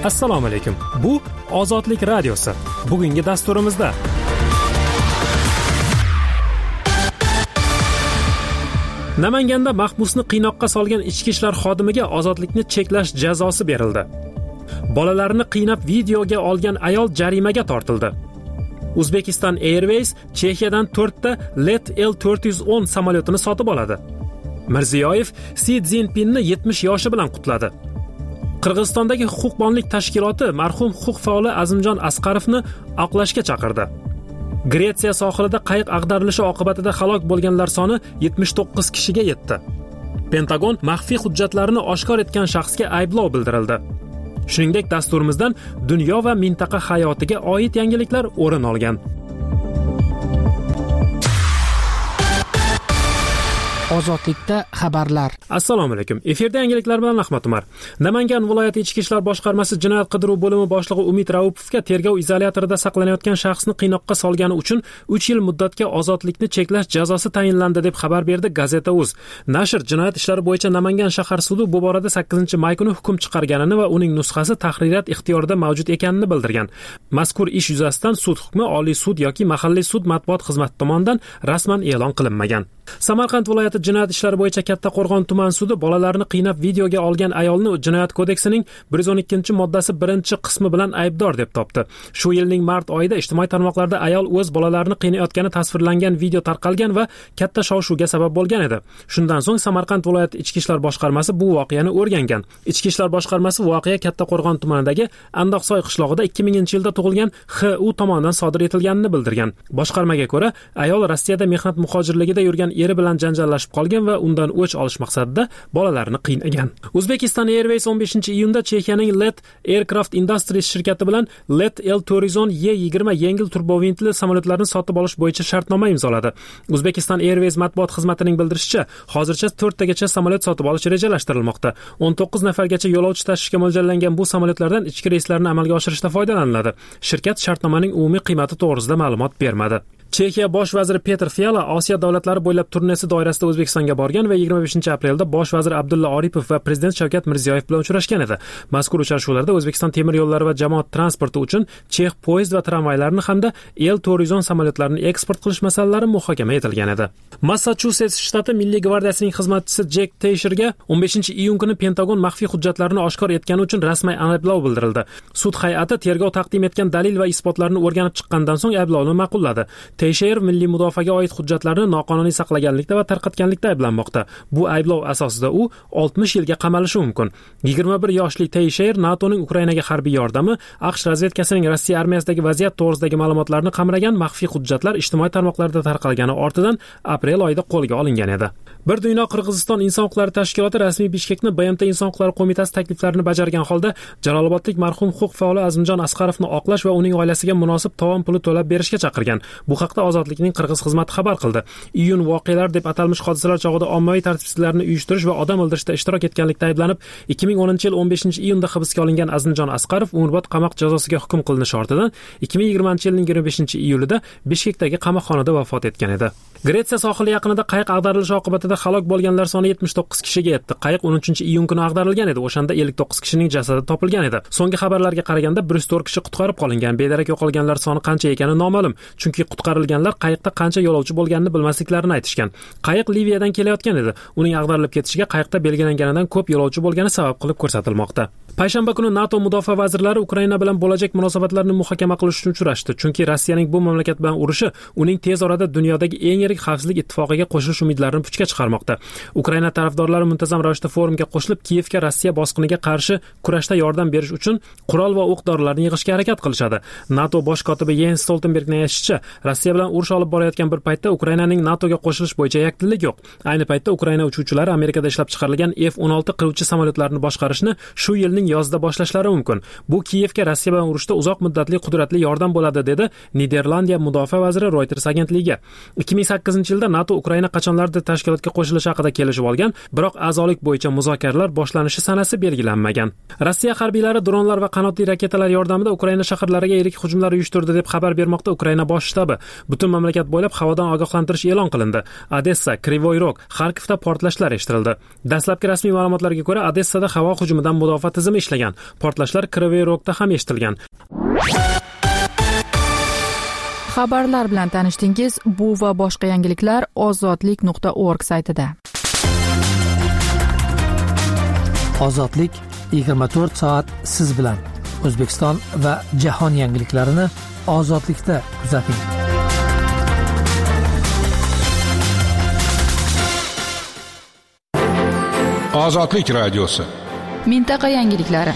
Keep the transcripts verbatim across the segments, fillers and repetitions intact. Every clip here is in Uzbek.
Assalomu alaykum. Bu Ozodlik radiosi. Bugungi dasturimizda Namanganda mahbusni qiynoqqa solgan ichki ishlar xodimiga ozodlikni cheklash jazosi berildi. Bolalarini qiynab videoga olgan ayol jarimaga tortildi. Uzbekistan Airways Chexiyadan to'rtta Let L to'rt yuz o'n samolyotini sotib oladi. Mirziyoyev Si Szinpinni yetmish yoshi bilan qutladi. Qirg'izistondagi huquqbonlik tashkiloti marhum huquq faoli Azimjon Asqarovni oqlashga chaqirdi. Gretsiya sohilida qayiq ag'darilishi oqibatida halok bo'lganlar soni yetmish to'qqiz kishiga yetdi. Pentagon maxfiy hujjatlarini oshkor etgan shaxsga ayblov bildirildi. Shuningdek, dasturimizdan dunyo va mintaqa hayotiga oid yangiliklar o'rin olgan. Ozodlikda xabarlar. Assalomu alaykum. Efirda yangiliklar bilan Ahmad Umar. Namangan viloyati ichki ishlar boshqarmasi jinoyat qidiruv bo'limi boshlig'i Umid Raupovga tergov izolyatorida saqlanayotgan shaxsni qiynoqqa solgani uchun uch yil muddatga ozodlikni cheklash jazosi tayinlandi deb xabar berdi Gazeta.uz. Nashr jinoyat ishlari bo'yicha Namangan shahar sudi bu borada sakkizinchi may kuni hukm chiqarganini va uning nusxasi tahririyat ixtiyorida mavjud ekanini bildirgan. Mazkur ish yuzasidan sud hukmi Oliy sud yoki mahalliy sud matbuot xizmati tomonidan rasman e'lon qilinmagan. Samarqand viloyati jinoyat ishlari bo'yicha Kattaqo'rg'on tuman sudi bolalarini qiynab videoga olgan ayolni Jinoyat kodeksining bir yuz o'n ikkinchi moddasi birinchi qismi bilan aybdor deb topdi. Shu yilning mart oyida ijtimoiy tarmoqlarda ayol o'z bolalarini qiynayotgani tasvirlangan video tarqalgan va katta shov-shuvga sabab bo'lgan edi. Shundan so'ng Samarqand viloyati ichki ishlar boshqarmasi bu voqeani o'rgangan. Ichki ishlar boshqarmasi voqea Kattaqo'rg'on tumanidagi Andoqsoy qishlog'ida ikki minginchi yilda tug'ilgan X U tomonidan sodir etilganini bildirgan. Boshqarmaga ko'ra, ayol Rossiyada mehnat muhojirligida yurgan eri bilan janjallashib qolgan va undan o'ch olish maqsadida bolalarini qiynagan. Uzbekistan Airways o'n beshinchi iyunda Chexiyaning Let Aircraft Industries shirkati bilan Let L to'rt yuz o'n Y yigirma yengil turbovintli samolyotlarni sotib olish bo'yicha shartnoma imzoladi. Uzbekistan Airways matbuot xizmatining bildirishicha, hozircha to'rttagacha samolyot sotib olish rejalashtirilmoqda. o'n to'qqiz nafargacha yo'lovchi tashishga mo'ljallangan bu samolyotlardan ichki reyslarni amalga oshirishda foydalaniladi. Shirkat shartnomaning umumiy qiymati to'g'risida ma'lumot bermadi. Chexiya bosh vaziri Petr Fiala Osiyo davlatlari bo'ylab turnesi doirasida O'zbekistonga borgan va yigirma beshinchi aprelda bosh vazir Abdulla Oripov va prezident Shavkat Mirziyoyev bilan uchrashgan edi. Mazkur uchrashuvlarda O'zbekiston temir yo'llari va jamoat transporti uchun chex poyezd va tramvaylarini hamda L to'rt yuz o'n samolyotlarini eksport qilish masalalari muhokama etilgan edi. Massachusets shtati Milliy gvardiyasining xizmatchisi Jack Teysherga o'n beshinchi iyun kuni Pentagon maxfiy hujjatlarini oshkor etgani uchun rasmiy ayblov bildirildi. Sud hay'ati tergov taqdim etgan dalil va isbotlarni o'rganib chiqqandan so'ng ayblovni ma'qulladi. Teysher milliy mudofaaga oid hujjatlarni noqonuniy saqlaganlikda va tarqatganlikda ayblanmoqda. Bu ayblov asosida u oltmish yilga qamalishi mumkin. yigirma bir yoshli Teysher NATOning Ukrainaga harbiy yordami, AQSh razvedkasining Rossiya armiyasidagi vaziyat to'g'risidagi ma'lumotlarni qamragan maxfiy hujjatlar ijtimoiy tarmoqlarda tarqalgani ortidan aprel oyida qo'lga olingan edi. Bir dunyo Qirg'iziston inson huquqlari tashkiloti rasmiy Bishkekni B M T inson huquqlari qo'mitasi takliflarini bajargan holda Jalolobodlik marhum huquq faoli Azimjon Asqarovni oqlash va uning oilasiga munosib tovon puli to'lab berishga chaqirgan. Bu haqda Ozodlikning Qirg'iz xizmati xabar qildi. Iyun voqealar deb atalmish hodisalar chog'ida ommaviy tartibsizliklarni uyushtirish va odam o'ldirishda ishtirok etganlikda ayblanib, ikki ming o'ninchi yil o'n beshinchi iyunda hibsga olingan Azimjon Asqarov umrbod qamoq jazosiga hukm qilinishi ortidan ikki ming yigirmanchi yilning yigirma beshinchi iyulida Bishkekdagi qamoqxonada vafot etgan edi. Gretsiya sohili yaqinida qayiq ag'darilishi oqibatida halok bo'lganlar soni yetmish to'qqiz kishiga yetdi. Qayiq o'n uchinchi iyun kuni ag'darilgan edi. O'shanda ellik to'qqiz kishining jasadi topilgan edi. So'nggi xabarlarga qaraganda bir yuz to'rt kishi qutqarib qolingan. Bedarak yo'qolganlar soni qancha ekani noma'lum, chunki qutqarilganlar qayiqda qancha yo'lovchi bo'lganini bilmasliklarini aytishgan. Qayiq Liviyadan kelayotgan edi. Uning ag'darilib ketishiga qayiqda belgilanganidan ko'p yo'lovchi bo'lgani sabab qilib ko'rsatilmoqda. Payshanba kuni NATO mudofaa vazirlari Ukraina bilan bo'lajak munosabatlarni muhokama qilish uchun uchrashdi, chunki Rossiyaning bu mamlakat bilan urushi uning tez orada dunyodagi eng yirik xavfsizlik ittifoqiga qo'shilish umidlarini puchga chiqarmoqda. Ukraina tarafdorlari muntazam ravishda forumga qo'shilib, Kiyevga Rossiya bosqiniga qarshi kurashda yordam berish uchun qurol va o'q-dorilarni yig'ishga harakat qilishadi. NATO bosh kotibi Jens Stoltenbergning aytishicha, Rossiya bilan urush olib borayotgan bir paytda Ukrainaning NATOga qo'shilish bo'yicha yakdillik yo'q. Ayni paytda Ukraina uchuvchilari Amerikada ishlab chiqarilgan F o'n olti qiruvchi samolyotlarini boshqarishni shu yilning yozida boshlashlari mumkin. Bu Kiyevga Rossiya bilan urushda uzoq muddatli qudratli yordam bo'ladi, dedi Niderlandiya mudofaa vaziri Reuters agentligiga. ikki ming sakkizinchi yilda NATO Ukraina qachonlarda tashkilotga qo'shilishi haqida kelishib olgan, biroq a'zolik bo'yicha muzokaralar boshlanishi sanasi belgilanmagan. Rossiya harbiylari dronlar va qanotli raketalar yordamida Ukraina shaharlariga yirik hujumlar uyushtirdi deb xabar bermoqda Ukraina bosh shtabi. Butun mamlakat bo'ylab havodan ogohlantirish e'lon qilindi. Odessa, Krivoy Rog, Xarkovda portlashlar eshitildi. Dastlabki rasmiy ma'lumotlarga ko'ra, Odessada havo hujumidan mudofaa tizimi ishlagan. Portlashlar Krivoy Rogda ham eshitilgan. Xabarlar bilan tanishdingiz. Bu va boshqa yangiliklar ozodlik nuqta org saytida. Ozodlik yigirma to'rt soat siz bilan. O'zbekiston va jahon yangiliklarini ozodlikda kuzating. Ozodlik radiosi. Mintaqa yangiliklari.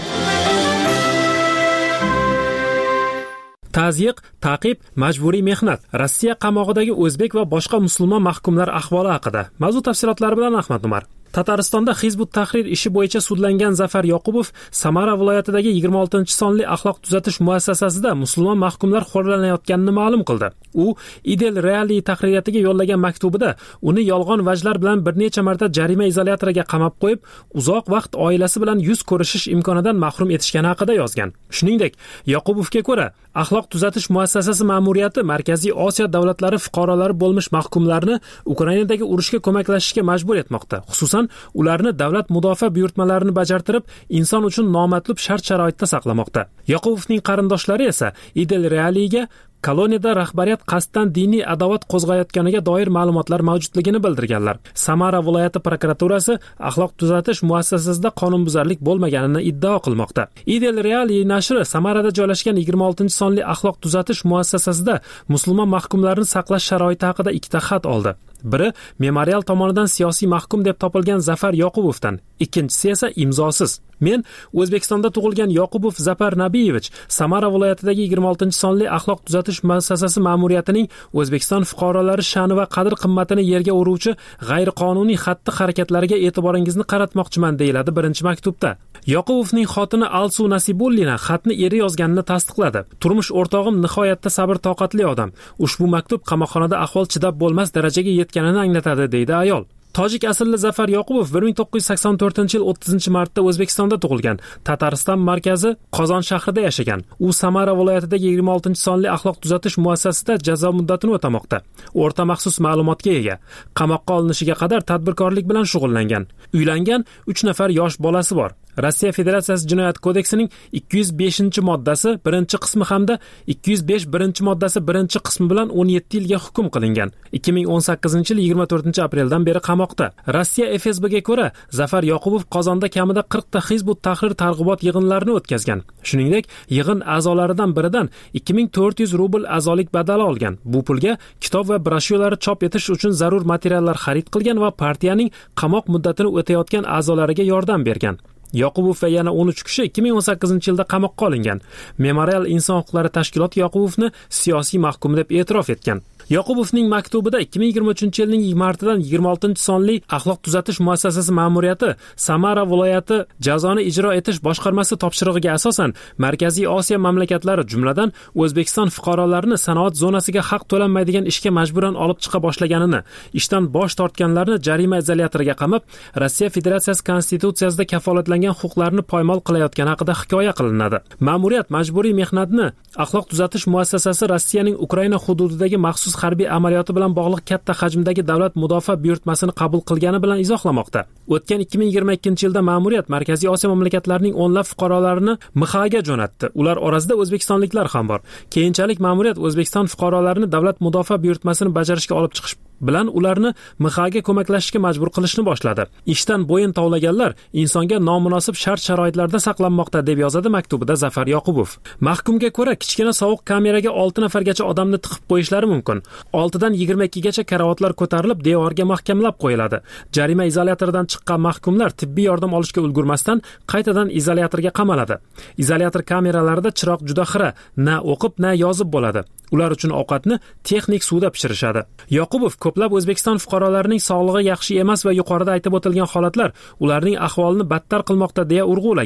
Tazyiq, ta'qib, majburiy mehnat, Rossiya qamog'idagi o'zbek va boshqa musulmon mahkumlar ahvoli haqida. Mavzu tafsilotlari bilan Ahmad Umar. Tataristonda Hizbut Tahrir ishi bo'yicha sudlangan Zafar Yoqubov Samara viloyatidagi yigirma oltinchi sonli axloq tuzatish muassasasida musulmon mahkumlar xo'rlanayotganini ma'lum qildi. U Idel Reali tahririyatiga yo'llagan maktubida uni yolg'on vajlar bilan bir necha marta jarima izolyatoriga qamab qo'yib, uzoq vaqt oilasi bilan yuz ko'rishish imkonidan mahrum etishgani haqida yozgan. Shuningdek, Yoqubovga ko'ra, axloq tuzatish muassasasi ma'muriyati Markaziy Osiyo davlatlari fuqarolari bo'lmish mahkumlarni Ukrainadagi urushga ko'maklashishga majbur etmoqda. Xususan ularni davlat mudofaa buyurtmalarini bajartirib, inson uchun nomatlub shart-sharoitda saqlamoqda. Yoqubovning qarindoshlari esa Idel Realiga koloniyada rahbariyat qasddan diniy adovat qo'zg'ayotganiga doir ma'lumotlar mavjudligini bildirganlar. Samara viloyati prokuraturasi axloq tuzatish muassasasida qonunbuzarlik bo'lmaganini iddao qilmoqda. Idel Reali nashri Samarada joylashgan yigirma oltinchi sonli axloq tuzatish muassasasida musulmon mahkumlarni saqlash sharoiti haqida ikkita xat oldi. Biri memorial tomonidan siyosiy mahkum deb topilgan Zafar Yoqubovdan, ikkinchisi esa imzosiz. Men O'zbekistonda tug'ilgan Yoqubov Zapar Nabiyevich Samara viloyatidagi yigirma oltinchi sonli axloq tuzatish muassasasi ma'muriyatining O'zbekiston fuqarolari sha'ni va qadr qimmatini yerga uruvchi g'ayriqonuniy xatti-harakatlariga e'tiboringizni qaratmoqchiman, deyiladi birinchi maktubda. Yoqubovning xotini Alsu Nasibullina xatni eri yozganini tasdiqladi. Turmush o'rtog'im nihoyatda sabr-toqatli odam. Ushbu maktub qamoqxonada ahvol chidab bo'lmas darajaga yetganini anglatadi, deydi ayol. Tojik aslli Zafar Yoqubov bir ming to'qqiz yuz sakson to'rtinchi yil o'ttizinchi martda O'zbekistonda tug'ilgan. Tatariston markazi Qozon shahrida yashagan. U Samara viloyatidagi yigirma oltinchi sonli axloq tuzatish muassasasida jazo muddatini o'tamoqda. O'rta maxsus ma'lumotga ega. Qamoqqa olinishiga qadar tadbirkorlik bilan shug'ullangan. Uylangan, uch nafar yosh bolasi bor. Rossiya Federatsiyasi Jinoyat kodeksining ikki yuz beshinchi moddasi birinchi qismi hamda ikki yuz besh birinchi moddasi birinchi qismi bilan o'n yetti yilga hukm qilingan. ikki ming o'n sakkizinchi yil yigirma to'rtinchi apreldan beri qamoqda. Rossiya F S Bga ko'ra, Zafar Yoqubov Qozonda kamida qirq ta Hizbut Tahrir targ'ibot yig'inlarini o'tkazgan. Shuningdek, yig'in a'zolaridan biridan ikki ming to'rt yuz rubl a'zolik badali olgan. Bu pulga kitob va broshyuralar chop etish uchun zarur materiallar xarid qilgan va partiyaning qamoq muddatini o'tayotgan a'zolariga yordam bergan. Yoqubov va yana o'n uch kishi ikki ming o'n sakkizinchi yilda qamoqqa olingan. Memorial inson huquqlari tashkiloti Yoqubovni siyosiy mahkum deb e'tirof etgan. Yoqubovning maktubida ikki ming yigirma uchinchi yilning martidan yigirma oltinchi sonli axloq tuzatish muassasasi ma'muriyati Samara viloyati jazoni ijro etish boshqarmasi topshirig'iga asosan Markaziy Osiyo mamlakatlari, jumladan O'zbekiston fuqarolarini sanoat zonasiga haq to'lanmaydigan ishga majburan olib chiqa boshlaganini, ishdan bosh tortganlarni jarima izolyatoriga qamab, Rossiya Federatsiyasi konstitutsiyasida kafolatlangan huquqlarni poymol qilayotgani haqida hikoya qilinadi. Ma'muriyat majburiy mehnatni axloq tuzatish muassasasi Rossiyaning Ukraina hududidagi maxsus harbiy amaliyoti bilan bog'liq katta hajmdagi davlat mudofaa buyurtmasini qabul qilgani bilan izohlamoqda. O'tgan ikki ming yigirma ikkinchi yilda ma'muriyat Markaziy Osiyo mamlakatlarining o'nlab fuqarolarini M X Aga jo'natdi. Ular orasida o'zbekistonliklar ham bor. Keyinchalik ma'muriyat O'zbekiston fuqarolarini davlat mudofaa buyurtmasini bajarishga olib chiqish bilan ularni M X Aga ko'maklashishga majbur qilishni boshladi. Ishdan bo'yin tovlaganlar insonga nomunosib shart-sharoitlarda saqlanmoqda, deb yozadi maktubida Zafar Yoqubov. Mahkumga ko'ra, kichkina sovuq kameraga olti nafargacha odamni tiqib qo'yishlari mumkin. oltidan yigirma ikkigacha karavotlar ko'tarilib, devorga mahkamlab qo'yiladi. Jarima izolyatoridan chiqqan mahkumlar tibbiy yordam olishga ulgurmasdan qaytadan izolyatorga qamaladi. Izolyator kameralarida chiroq juda xira, na o'qib, na yozib bo'ladi. Ular uchun ovqatni texnik suvda pishirishadi. Yoqubov ko'plab O'zbekiston fuqarolarining sog'lig'i yaxshi emas va yuqorida aytib o'tilgan holatlar ularning ahvolini battar qilmoqda deya urg'ulagan.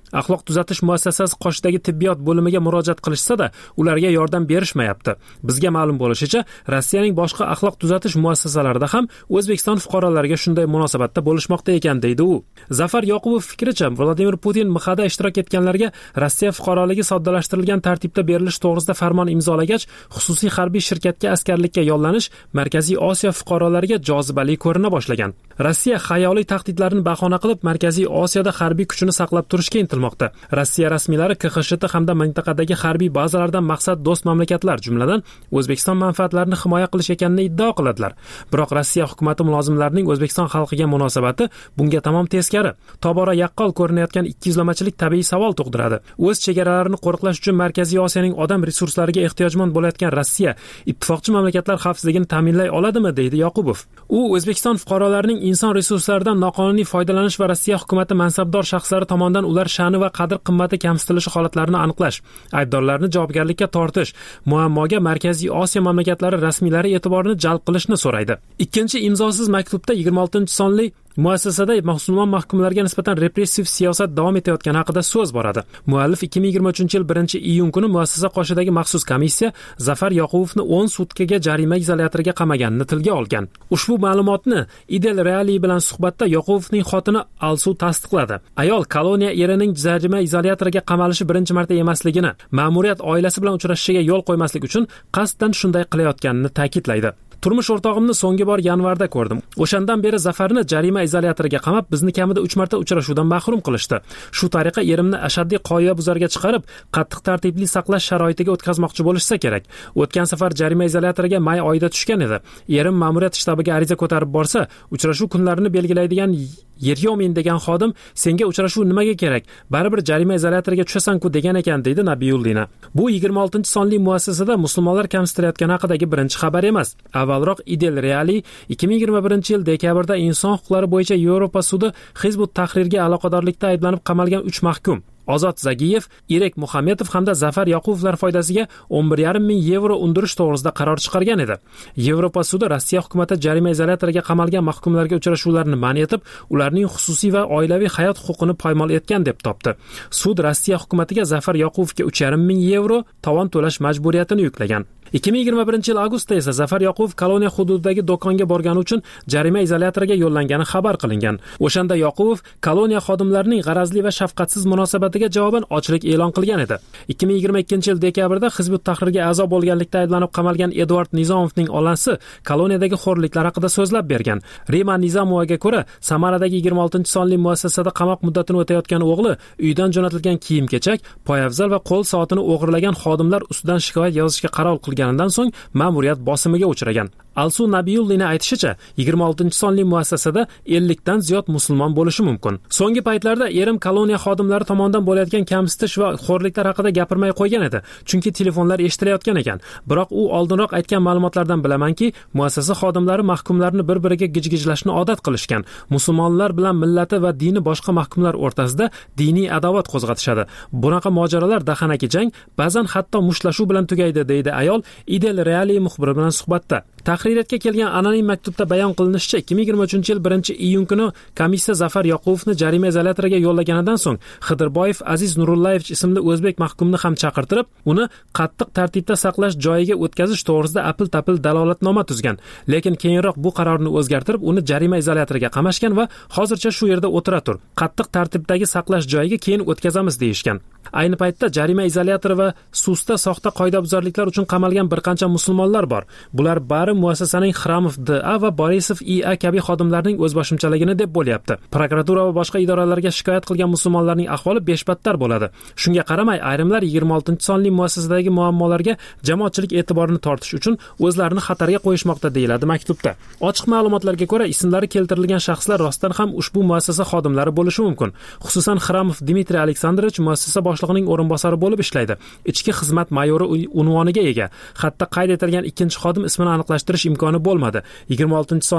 Axloq tuzatish muassasasi qoshidagi tibbiyot bo'limiga murojaat qilishsa-da, ularga yordam berishmayapti. Bizga ma'lum bo'lishicha, Rossiyaning boshqa axloq tuzatish muassasalarida ham O'zbekiston fuqarolariga shunday munosabatda bo'lishmoqda ekan, deydi u. Zafar Yoqubov fikricha, Vladimir Putin M X da ishtirok etganlarga Rossiya fuqaroligi soddalashtirilgan tartibda berilish to'g'risida farmon imzolagach, xususiy harbiy shirkatga askarlikka yollanish Markaziy Osiyo fuqarolariga jozibali ko'rina boshlagan. Rossiya xayoliy tahdidlarni bahona qilib Markaziy Osiyoda harbiy kuchini saqlab turishga intilmoqda. Rossiya rasmiylari K X S H T hamda mintaqadagi harbiy bazalardan maqsad do'st mamlakatlar, jumladan O'zbekiston manfaatlarini himoya qilish ekanini iddao qiladilar. Biroq Rossiya hukumatı mulozimlarining O'zbekiston xalqiga munosabati bunga tamom teskari. Tobora yaqqol ko'rinayotgan ikkiyuzlamachilik tabiiy savol tug'diradi. O'z chegaralarini qo'riqlash uchun Markaziy Osiyoning odam resurslariga ehtiyojmand bo'layotgan Rossiya ittifoqchi mamlakatlar xavfsizligini ta'minlay oladimi, deydi Yoqubov. U O'zbekiston fuqarolarining inson resurslaridan noqonuniy foydalanish va Rossiya hukumatı mansabdor shaxslari tomonidan ular sha'ni va qadr-qimmati kamsitilishi holatlarini aniqlash, aybdorlarni javobgarlikka tortish, muammoga Markaziy Osiyo mamlakatlari rasmiylari e'tiborini jalb qilishni so'raydi. Ikkinchi imzosiz maktubda yigirma oltinchi sonli muassasada musulmon mahkumlarga nisbatan repressiv siyosat davom etayotgani haqida so'z boradi. Muallif ikki ming yigirma uchinchi yil birinchi iyun kuni muassasa qoshidagi maxsus komissiya Zafar Yoqubovni o'n sutkaga jarima izolyatoriga qamaganini tilga olgan. Ushbu ma'lumotni Idel Reali bilan suhbatda Yoqubovning xotini Alsu tasdiqladi. Ayol koloniya erining jarima izolyatoriga qamalishi birinchi marta emasligini, ma'muriyat oilasi bilan uchrashishiga yo'l qo'ymaslik uchun qasddan shunday qilayotganini ta'kidlaydi. Turmush o'rtog'imni so'nggi bor yanvarda ko'rdim. O'shandan beri Zafarni jarima izolyatoriga qamab, bizni kamida uch marta uchrashuvdan mahrum qilishdi. Shu tariqa erimni ashaddiy qoidabuzarga chiqarib, qattiq tartibli saqlash sharoitiga o'tkazmoqchi bo'lishsa kerak. O'tgan safar jarima izolyatoriga may oyida tushgan edi. Erim ma'muriyat shtabiga ariza ko'tarib borsa, uchrashuv kunlarini belgilaydigan Yeryomin degan xodim senga uchrashuv nimaga kerak? Baribir jarima izolyatoriga tushasan-ku degan ekan, deydi Nabiyullina. Bu yigirma oltinchi sonli muassasada musulmonlar kamsitilayotgani haqidagi birinchi xabar emas. Avvalroq Idel Reali ikki ming yigirma birinchi yil dekabrda inson huquqlari bo'yicha Yevropa sudi Hizbut Tahrirga aloqadorlikda ayblanib qamalgan uch mahkum Ozod Zagiyev, Irek Muhamedov hamda Zafar Yoqubovlar foydasiga o'n bir yarim ming yevro undirish to'g'risida qaror chiqargan edi. Yevropa sudi Rossiya hukumatı jarima izolyatoriga qamalgan mahkumlarga uchrashuvlarni man etib, ularning xususiy va oilaviy hayot huquqini poymol etgan deb topdi. Sud Rossiya hukumatiga Zafar Yoqubovga uch yarim ming yevro tovon to'lash majburiyatini yuklagan. ikki ming yigirma birinchi yil avgustda esa Zafar Yoqubov koloniya hududidagi do'konga borgani uchun jarima izolyatoriga yo'llangani xabar qilingan. O'shanda Yoqubov koloniya xodimlarining g'arazli va shafqatsiz munosabatiga javoban ochlik e'lon qilgan edi. ikki ming yigirma ikkinchi yil dekabrda Hizbut Tahrirga a'zo bo'lganlikda ayblanib qamalgan Eduard Nizomovning onasi koloniyadagi xo'rliklar haqida so'zlab bergan. Rima Nizomovaga ko'ra, Samaradagi yigirma oltinchi sonli muassasada qamoq muddatini o'tayotgan o'g'li uydan jo'natilgan kiyim-kechak, poyabzal va qo'l soatini o'g'irlagan xodimlar ustidan shikoyat yozishga qaror qilganidan so'ng ma'muriyat bosimiga uchragan. Alsu Nabiyullina aytishicha, yigirma oltinchi sonli muassasada ellik dan ziyod musulmon bo'lishi mumkin. So'nggi paytlarda erim koloniya xodimlari tomonidan bo'layotgan kamsitish va xo'rliklar haqida gapirmay qo'ygan edi, chunki telefonlar eshitilayotgan ekan. Biroq u oldinroq aytgan ma'lumotlardan bilamanki, muassasa xodimlari mahkumlarni bir-biriga gijgijlashni odat qilishgan. Musulmonlar bilan millati va dini boshqa mahkumlar o'rtasida diniy adovat qo'zg'atishadi. Bunaqa mojarolar dahanaki jang, ba'zan hatto mushlashuv bilan tugaydi, deydi ayol Idel Reali muxbiri bilan suhbatda. Tahririyatga kelgan anonim maktubda bayon qilinishicha, ikki ming yigirma uchinchi yil birinchi iyun kuni komissiya Zafar Yoqubovni jarima izolyatoriga yo'llaganidan so'ng Xidirboyev Aziz Nurullayevich ismli o'zbek mahkumni ham chaqirtirib, uni qattiq tartibda saqlash joyiga o'tkazish to'g'risida apil-tapil dalolatnoma tuzgan. Lekin keyinroq bu qarorni o'zgartirib, uni jarima izolyatoriga qamashgan va hozircha shu yerda o'tira tur. Qattiq tartibdagi saqlash joyiga keyin o'tkazamiz deyishgan. Ayni paytda jarima izolyatori va susda soxta qoidabuzarliklar uchun qamalgan bir qancha musulmonlar bor. Bular bari muassasaning Xramov D A va Borisov I A kabi xodimlarning o'zboshimchaligini deb bo'lyapti. Prokuratura va boshqa idoralarga shikoyat qilgan musulmonlarning ahvoli beshbattar bo'ladi. Shunga qaramay, ayrimlar yigirma oltinchi sonli muassasadagi muammolarga jamoatchilik e'tiborini tortish uchun o'zlarini xatarga qo'yishmoqda, deyiladi maktubda. Ochiq ma'lumotlarga ko'ra, ismlari keltirilgan shaxslar rostdan ham ushbu muassasa xodimlari bo'lishi mumkin. Xususan, Xramov Dmitriy Aleksandrovich muassasa boshlig'ining o'rinbosari bo'lib ishlaydi. Ichki xizmat mayori unvoniga ega. Xatda qayd etilgan ikkinchi xodim ismini aniqlashtirish imkoni bo'lmadi. yigirma oltinchi sonli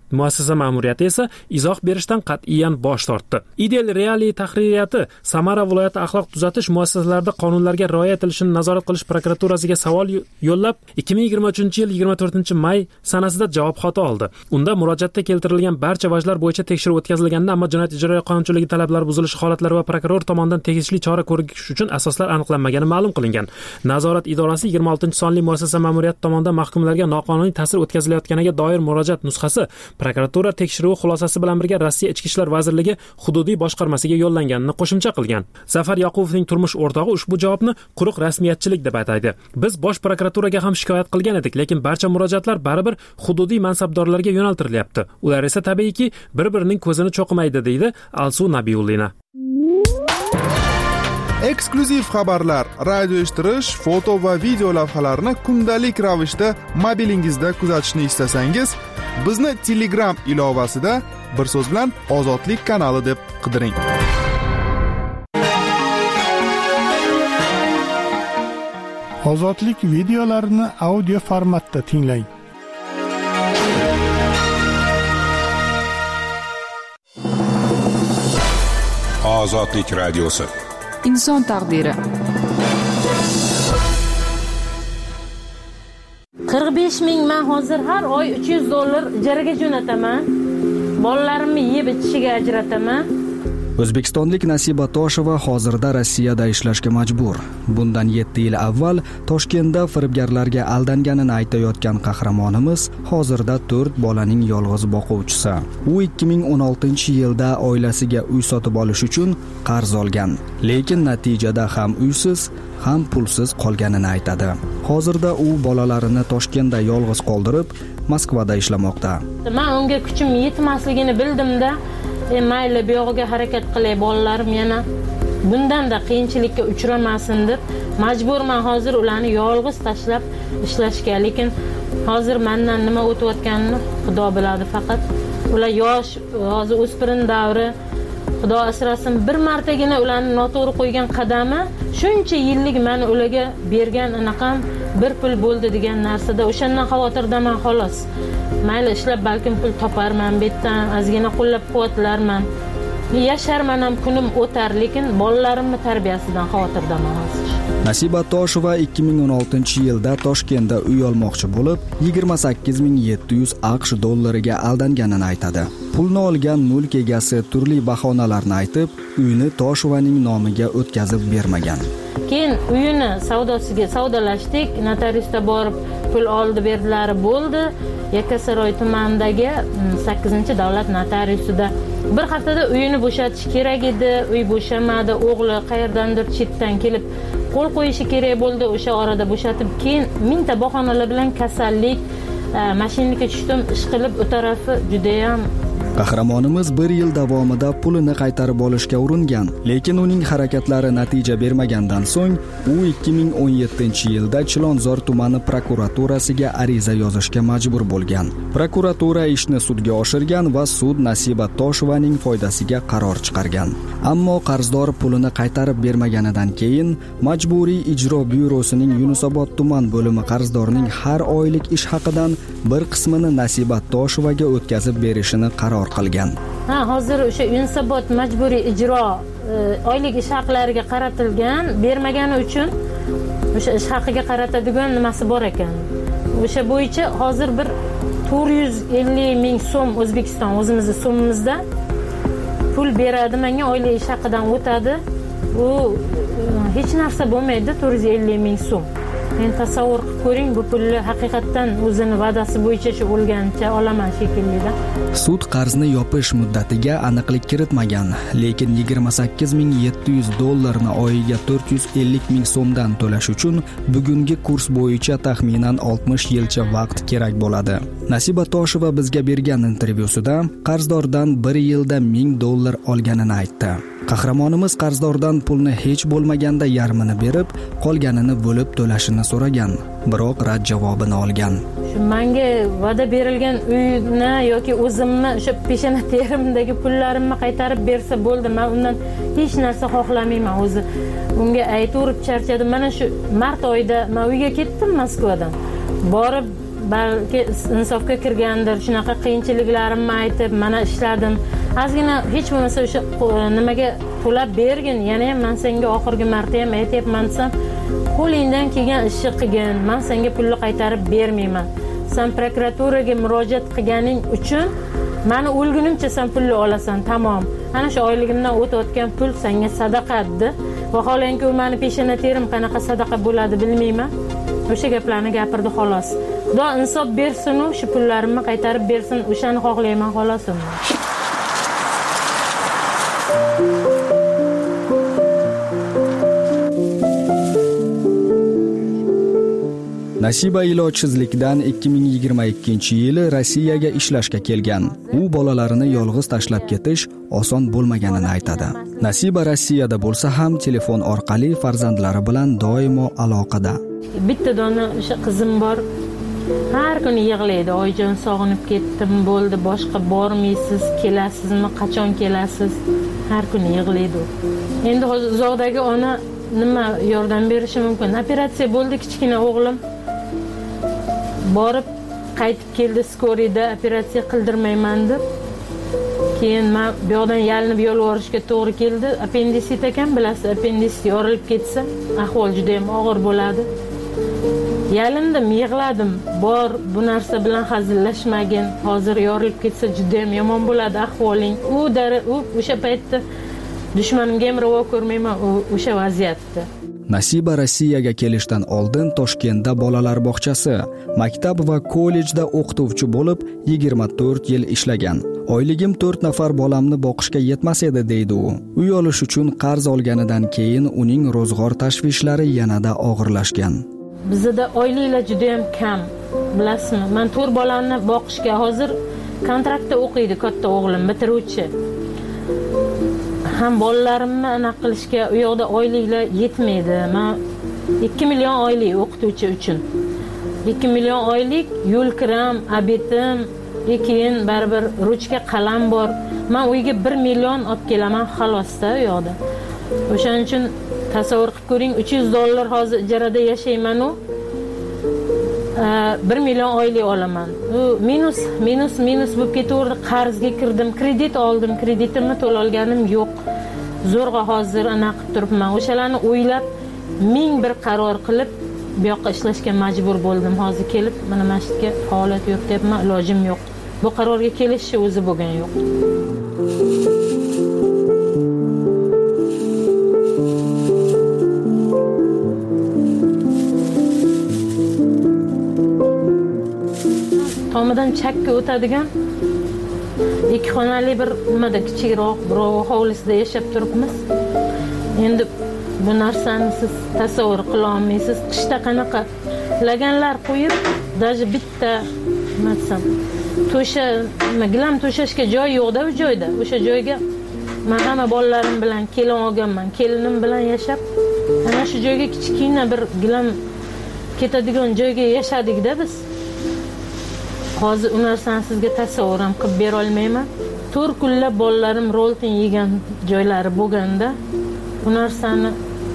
Muassasa ma'muriyati esa izoh berishdan qat'iyan bosh tortdi. Ideal Reali tahririyati Samara viloyati axloq tuzatish muassasalarida qonunlarga rioya etilishini nazorat qilish prokuraturasiga savol yo'llab ikki ming yigirma uchinchi yil yigirma to'rtinchi may sanasida javob xati oldi. Unda murojaatda keltirilgan barcha vajlar bo'yicha tekshiruv o'tkazilganda, ammo jinoyat ijroiya qonunchiligi talablari buzilishi holatlari va prokuror tomonidan tegishli chora ko'rish uchun asoslar aniqlanmagani ma'lum qilingan. Nazorat idorasi yigirma oltinchi sonli muassasa ma'muriyati tomonidan mahkumlarga noqonuniy ta'sir o'tkazilayotganiga doir murojaat nusxasi prokuratura tekshiruvi xulosasi bilan birga Rossiya Ichki ishlar vazirligi hududiy boshqarmasiga yo'llanganini qo'shimcha qilgan. Zafar Yoqubovning turmush o'rtog'i ushbu javobni quruq rasmiyatchilik deb ataydi. Biz bosh prokuraturaga ham shikoyat qilgan edik, lekin barcha murojaatlar baribir hududiy mansabdorlarga yo'naltirilyapti. Ular esa tabiiyki bir-birining ko'zini cho'qimaydi, deydi Alsu Nabiullina. Eksklyuziv xabarlar, radio eshittirish, foto va video lavhalarni kundalik ravishda mobilingizda kuzatishni istasangiz, bizni Telegram ilovasida bir so'z bilan Ozodlik kanali deb qidiring. Ozodlik videolarini audio formatda tinglang. Ozodlik radiosi. Inson taqdiri. qirq besh ming men hozir har oy uch yuz dollar ijaraga jo'nataman. Bolalarimni yeb ichishiga ajrataman. O'zbekistonlik Nasiba Tosheva hozirda Rossiyada ishlashga majbur. Bundan yetti yil avval Toshkentda firibgarlarga aldanganini aytayotgan qahramonimiz hozirda to'rt bolaning yolg'iz boquvchisi. U ikki ming o'n oltinchi yilda oilasiga uy sotib olish uchun qarz olgan, lekin natijada ham uysiz, ham pulsiz qolganini aytadi. Hozirda u bolalarini Toshkentda yolg'iz qoldirib, Moskvada ishlamoqda. Men unga kuchim yetmasligini bildimda, E mayli bu yo'g'iga harakat qilay, bolalarim yana bundan-da qiyinchilikka uchramasin deb majburman hozir ularni yolg'iz tashlab ishlashga. Lekin hozir mendan nima o'tayotganini Xudo biladi faqat. Ular yosh, hozir o'spirin davri. Xudo asrasin, bir martagina ularni noto'g'ri qo'ygan qadami shuncha yillik meni ularga bergan anaqam bir pul bo'ldi degan narsada o'shandan xavotirdaman xolos. Mayli ishlab balkim pul toparman, bu yerdan ozgina qo'llab-quvvatlarman. Yasharman ham, kunim o'tar, lekin bolalarimning tarbiyasidan xavotirdaman hozir. Nasiba Tosheva ikki ming o'n oltinchi yilda Toshkentda uy olmoqchi bo'lib, yigirma sakkiz ming yetti yuz aqsh dollariga aldanganini aytadi. Pulni olgan mulk egasi turli bahonalarni aytib, uyni Toshevaning nomiga o'tkazib bermagan. Keyin uyini savdosiga savdolashdik, notariusda borib pul oldi berdilar, bo'ldi. Yakkasaroy tumanidagi sakkizinchi davlat notariusida bir haftada uyini bo'shatish kerak edi. Uy bo'shamadi, o'g'li qayerdandir chetdan kelib qo'l qo'yishi kerak bo'ldi. O'sha orada bo'shatib, keyin mingta bahonalar bilan kasallik, mashinga tushdim, ish qilib, u tarafi juda ham. Qahramonimiz bir yil davomida pulini qaytarib olishga uringan, lekin uning harakatlari natija bermagandan so'ng u ikki ming o'n yettinchi yilda Chilonzor tumani prokuraturasiga ariza yozishga majbur bo'lgan. Prokuratura ishni sudga oshirgan va sud Nasiba Toshevaning foydasiga qaror chiqargan. Ammo qarzdor pulini qaytarib bermaganidan keyin Majburiy ijro byurosining Yunusobod tuman bo'limi qarzdorning har oylik ish haqidan bir qismini Nasiba Toshevaga o'tkazib berishini qaror qilgan. Ha, hozir o'sha Yunusobod majburiy ijro e, oylik ish haqlariga qaratilgan, bermagani uchun o'sha ish haqiga qaratadigan nimasi bor ekan. O'sha bo'yicha hozir bir to'rt yuz ellik ming so'm O'zbekiston o'zimizning so'mimizda pul beradi, menga oylik ish haqidan o'tadi. U hech narsa bo'lmaydi, to'rt yuz ellik ming so'm. Men tasavvur qilib ko'ring, bu pulni haqiqatan o'zini va'dasi bo'yicha shu o'lgancha olaman shekillida. Sud qarzni yopish muddatiga aniqlik kiritmagan, lekin yigirma sakkiz ming yetti yuz dollarni oyiga to'rt yuz ellik ming so'mdan to'lash uchun bugungi kurs bo'yicha taxminan oltmish yilcha vaqt kerak bo'ladi. Nasiba Tosheva bizga bergan intervyusida qarzdordan bir yilda ming dollar olganini aytdi. Qahramonimiz qarzdordan pulni hech bo'lmaganda yarmini berib, qolganini bo'lib to'lashini so'ragan, biroq rad javobini olgan. Shu menga va'da berilgan uyni yoki o'zimni o'sha peshana terimdagi pullarimni qaytarib bersa bo'ldi. Men undan hech narsa xohlamayman o'zi. Unga aytib charchadim. Mana shu mart oyida men uyga ketdim Moskvadan. Borib balki insofga kirgandir, shunaqa qiyinchiliklarimni aytib mana ishladim, ozgina hech bo'lmasa o'sha nimaga to'lab bergin, yana ham men senga oxirgi marta ham aytyapman desam, qo'lingdan kelgan ishni qilgin, men senga pulni qaytarib bermayman, sen prokuraturaga murojaat qilganing uchun meni o'lgunimcha sen pulni olasan, tamom, ana shu oyligimdan o'tayotgan pul senga sadaqa dedi. Vaholanki u meni peshona terim qanaqa sadaqa bo'ladi bilmayman, o'sha gaplarni gapirdi xolos. Xudo insof bersin, u shu pullarimni qaytarib bersin, o'shani xohlayman xolos. Nasiba ilojsizlikdan ikki ming yigirma ikkinchi yili Rossiyaga ishlashga kelgan. U bolalarini yolg'iz tashlab ketish oson bo'lmaganini aytadi. Nasiba Rossiyada bo'lsa ham telefon orqali farzandlari bilan doimo aloqada. Bitta dona o'sha qizim bor. Har kuni yig'laydi, "Oyjon, sog'inib ketdim, bo'ldi, boshqa bormaysiz, kelasizmi, qachon kelasiz?" Har kuni yig'laydi. Endi hozir uzoqdagi ona nima yordam berishi mumkin? Operatsiya bo'ldi kichkina o'g'lim. Borib qaytib keldi skorida, operatsiya qildirmayman deb. Keyin men bu yoqdan yalinib yolvorishga to'g'ri keldi. Appendisit ekan, bilasiz, appendisit yorilib ketsa, ahvol juda ham og'ir bo'ladi. Yalindim, yig'ladim. Bor, bu narsa bilan hazillashmagin. Hozir yorilib ketsa juda ham yomon bo'ladi ahvoling. U dara, u o'sha paytda dushmanimga ham ravo ko'rmayman o'sha vaziyatda. Nasiba Rossiyaga kelishdan oldin Toshkentda bolalar bog'chasi, maktab va kollejda o'qituvchi bo'lib yigirma to'rt yil ishlagan. Oyligim to'rt nafar bolamni boqishga yetmas edi deydi u. Uy olish uchun qarz olganidan keyin uning ro'zg'or tashvishlari yanada og'irlashgan. Bizda oyliklar juda ham kam, bilasizmi? Men to'rt bolani boqishga hozir kontraktda o'qiydi katta o'g'lim, bitiruvchi. Ham bolalarimni aniq qilishga u yoqda oyliklar yetmaydi. Men ikki million oylik o'qituvchi uchun. ikki million oylik yo'l kiram, obetim, keyin baribir ruchka qalam bor. Men uyga bir million olib kelaman xalosda u yoqda. O'shaning uchun tasavvur qilib ko'ring, uch yuz dollar hozir ijarada yashayman u. bir million oylik olaman. U minus, minus, minus bo'lib ketaverdi. Qarzga kirdim, kredit oldim, kreditimni to'la olganim yo'q. Zo'rg'a hozir anaqa qilib turibman. O'shalarni o'ylab, ming bir qaror qilib, bu yoqqa ishlashga majbur bo'ldim. Hozir kelib, mana masjidga faoliyat yurityapman, ilojim yo'q. Bu qarorga kelishni o'zi bo'lgan yo'q. Tomidan chakka o'tadigan ikki xonali bir nimada kichikroq bir hovlisida yashab turibmiz. Endi bu narsani siz tasavvur qila olmaysiz. Qishda qanaqa laganlar qo'yib, даже bitta nima desam, to'sha, gilam to'shashga joy yo'qda u joyda. O'sha joyga men hamma bolalarim bilan kelin olganman. Kelinim bilan yashab, ana shu joyga kichkina bir gilam ketadigan joyga yashadik-da biz. Hozir u narsani sizga tasavvur ham qilib bera olmayman. to'rt kunlab bolalarim roltin yegan joylari bo'lganda, bu narsani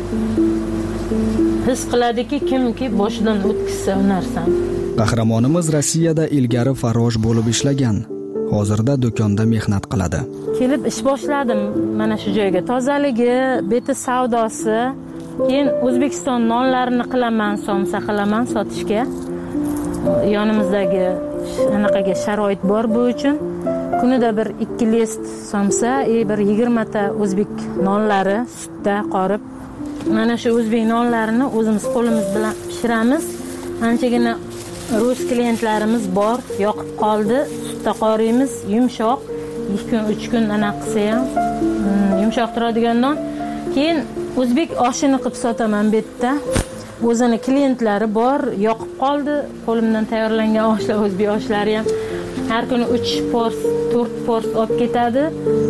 his qiladiki, kimki boshidan o'tkazsa u narsani. Qahramonimiz Rossiyada ilgari farrosh bo'lib ishlagan. Hozirda do'konda mehnat qiladi. Kelib ish boshladim mana shu joyga. Tozaligi, beti savdosi, keyin O'zbekiston nonlarini qilaman, somsa qilaman sotishga. Yonimizdagi anaqaga sharoit bor bu uchun kunida bir ikki list somsa, e bir yigirma ta o'zbek nonlari sutda qorib, mana shu o'zbek nonlarini o'zimiz qo'limiz bilan pishiramiz. Anchagina rus klientlarimiz bor, yoqib qoldi, sutda qoriymiz, yumshoq, ikki kun uch kun anaqa qilsa ham yumshoq turadigan non. Keyin o'zbek oshini qilib sotaman bu yerda. O'zini klientlari bor, yoqib qoldi, qo'limdan tayyorlangan oshlar, o'zbek oshlari ham har kuni uch pors, to'rt pors olib ketadi.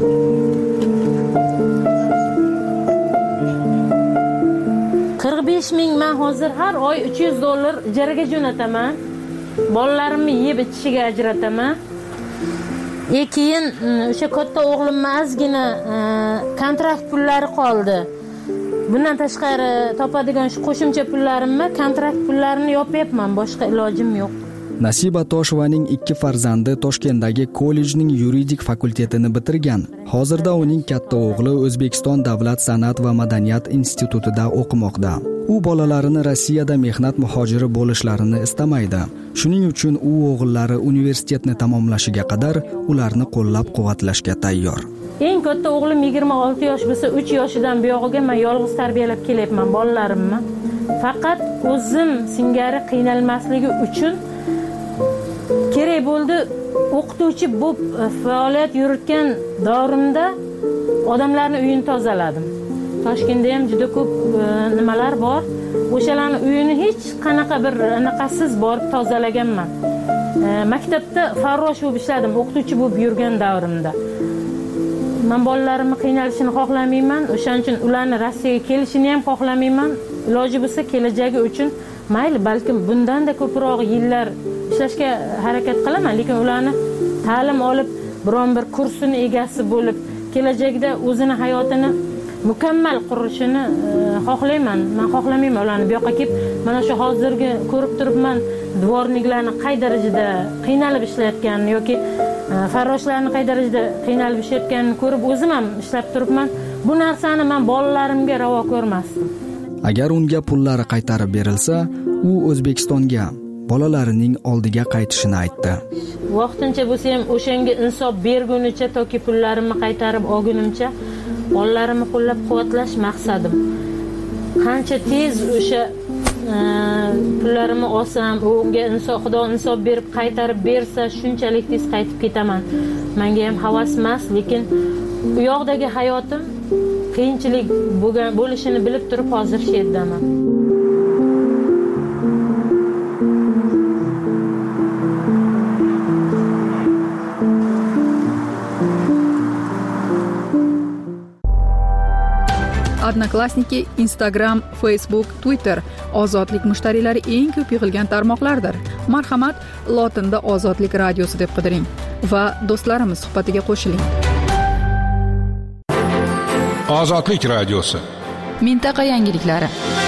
qirq besh ming men hozir har oy uch yuz dollar ijaraga jo'nataman. Bolalarimni yeb ichishiga ajrataman. E keyin o'sha katta o'g'limni ozgina kontrakt pullari qoldi. Bundan tashqari topadigan shu qo'shimcha pullarimni, kontrakt pullarini yopyapman, boshqa ilojim yo'q. Nasiba Toshovaning ikki farzandi Toshkentdagi kollejning yuridik fakultetini bitirgan. Hozirda uning katta o'g'li O'zbekiston Davlat san'at va madaniyat institutida o'qimoqda. U bolalarini Rossiyada mehnat muhojiri bo'lishlarini istamaydi. Shuning uchun u o'g'illari universitetni tamomlashiga qadar ularni qo'llab-quvvatlashga tayyor. Eng katta o'g'lim yigirma olti yosh bo'lsa, uch yoshidan buyog'iga men yolg'iz tarbiyalab kelyapman bolalarimni. Faqat o'zim singari qiynalmasligi uchun kerak bo'ldi, o'qituvchi bo'lib faoliyat yuritgan davrimda odamlarning uyini tozaladim. Toshkentda ham juda ko'p nimalar bor. O'shalarning uyini hech qanaqa bir anaqasiz borib tozalaganman. Maktabda farrosh bo'lib ishladim, o'qituvchi bo'lib yurgan davrimda. Men bolalarimni qiynalishini xohlamayman, o'shaning uchun ularni Rossiyaga kelishini ham xohlamayman. Iloji bo'lsa kelajagi uchun mayli, balkim bundan-da ko'proq yillar ishlashga harakat qilaman, lekin ularni ta'lim olib, biron bir kursini egasi bo'lib, kelajakda o'zini hayotini mukammal qurishini xohlayman. Men xohlamayman ularni bu yoqqa kelib, mana shu hozirgi ko'rib turibman, dvorniklarni qay darajada qiynalib ishlayotganini yoki farroshlarni qay darajada qiynalib ishlayotganini ko'rib o'zim ham ishlab turibman. Bu narsani men bolalarimga ravo ko'rmasdim. Agar unga pullari qaytarib berilsa, u O'zbekistonga bolalarining oldiga qaytishini aytdi. Vaqtincha bo'lsa ham o'shanga insof bergunicha toki pullarimni qaytarib olgunimcha bolalarimni qo'llab-quvvatlash maqsadim. Qancha tez o'sha pullarimni olsam, unga insof, Xudo insof berib qaytarib bersa, shunchalik tez qaytib ketaman. Menga ham havas emas, lekin u yoqdagi hayotim qiyinchilik bo'lishini bilib turib hozir shu yerdaman. Odnoklassniki, Instagram, Facebook, Twitter ozodlik mushtariylari eng ko'p yig'ilgan tarmoqlardir. Marhamat, lotinda Ozodlik radiosi deb qidiring va do'stlarimiz suhbatiga qo'shiling. Ozodlik radiosi. Mintaqa yangiliklari.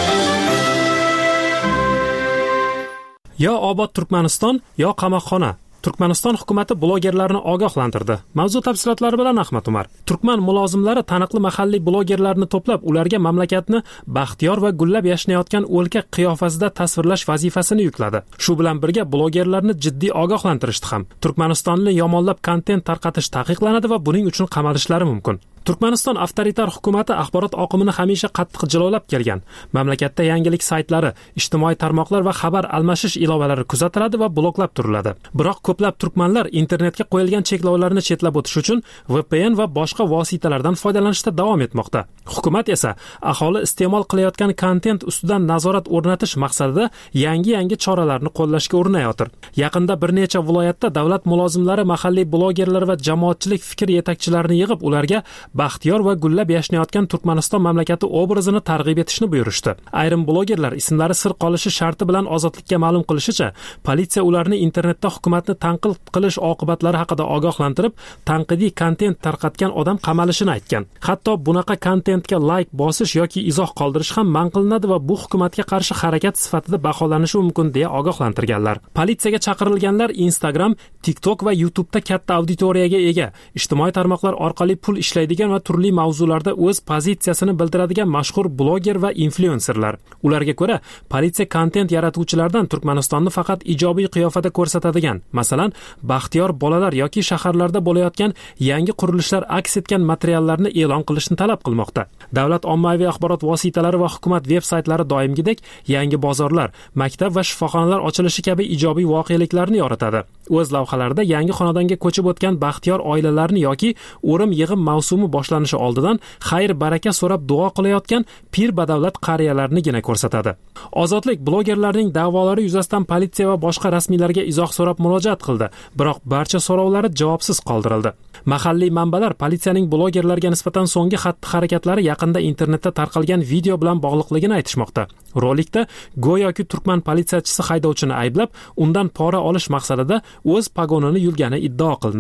Yo obod Turkmaniston, yo qamoqxona. Turkmaniston hukumati blogerlarni ogohlantirdi. Mavzu tafsilotlari bilan Ahmad Umar. Turkman mulozimlari taniqli mahalliy blogerlarni to'plab, ularga mamlakatni baxtiyor va gullab yashnayotgan o'lka qiyofasida tasvirlash vazifasini yukladi. Shu bilan birga blogerlarni jiddiy ogohlantirishdi ham. Turkmanistonni yomonlab kontent tarqatish taqiqlanadi va buning uchun qamalishlari mumkin. Turkmaniston avtoritar hukumati axborot oqimini hamisha qattiq jilovlab kelgan. Mamlakatda yangilik saytlari, ijtimoiy tarmoqlar va xabar almashish ilovalari kuzatiladi va bloklab turiladi. Biroq ko'plab turkmanlar internetga qo'yilgan cheklovlarni chetlab o'tish uchun V P N va boshqa vositalardan foydalanishda davom etmoqda. Hukumat esa aholi iste'mol qilayotgan kontent ustidan nazorat o'rnatish maqsadida yangi-yangi choralarni qo'llashga urinayotir. Yaqinda bir necha viloyatda davlat mulozimlari mahalliy blogerlar va jamoatchilik fikr yetakchilarini yig'ib, ularga baxtiyor va gullab yashnayotgan Turkmaniston mamlakati obrazini targ'ib etishni buyurishdi. Ayrim blogerlar ismlari sir qolishi sharti bilan ozodlikka ma'lum qilishicha, politsiya ularni internetda hukumatni tanqid qilish oqibatlari haqida ogohlantirib, tanqidiy kontent tarqatgan odam qamalishini aytgan. Hatto bunaqa kontentga like bosish yoki izoh qoldirish ham man qilinadi va bu hukumatga qarshi harakat sifatida baholanishi mumkin deya ogohlantirganlar. Politsiyaga chaqirilganlar Instagram, TikTok va YouTube'da katta auditoriyaga ega, ijtimoiy tarmoqlar orqali pul ishlaydigan va turli mavzularda o'z pozitsiyasini bildiradigan mashhur bloger va influenserlar. Ularga ko'ra, politsiya kontent yaratuvchilardan Turkmanistonni faqat ijobiy qiyofada ko'rsatadigan, masalan, baxtiyor bolalar yoki shaharlarda bo'layotgan yangi qurilishlar aks etgan materiallarni e'lon qilishni talab qilmoqda. Davlat ommaviy axborot vositalari va hukumat veb-saytlari doimgidek yangi bozorlar, maktab va shifoxonalar ochilishi kabi ijobiy voqeliklarni yoritadi. O'z lavhalarida yangi xonadonga ko'chib o'tgan baxtiyor oilalarni yoki o'rim yig'im mavsumi boshlanishi oldidan xayr baraka so'rab duo qilayotgan pir badavlat qariyalarnigina ko'rsatadi. Ozodlik blogerlarning da'volari yuzasidan politsiya va boshqa rasmiylarga izoh so'rab murojaat qildi, biroq barcha so'rovlari javobsiz qoldirildi. Mahalliy manbalar politsiyaning blogerlarga nisbatan so'nggi xatti-harakatlari yaqinda internetda tarqalgan video bilan bog'liqligini aytishmoqda. Rolikda go'yoki turkman politsiyachisi haydovchini ayblab, undan pora olish maqsadida o'z pagonini yulgani iddao qilinadi.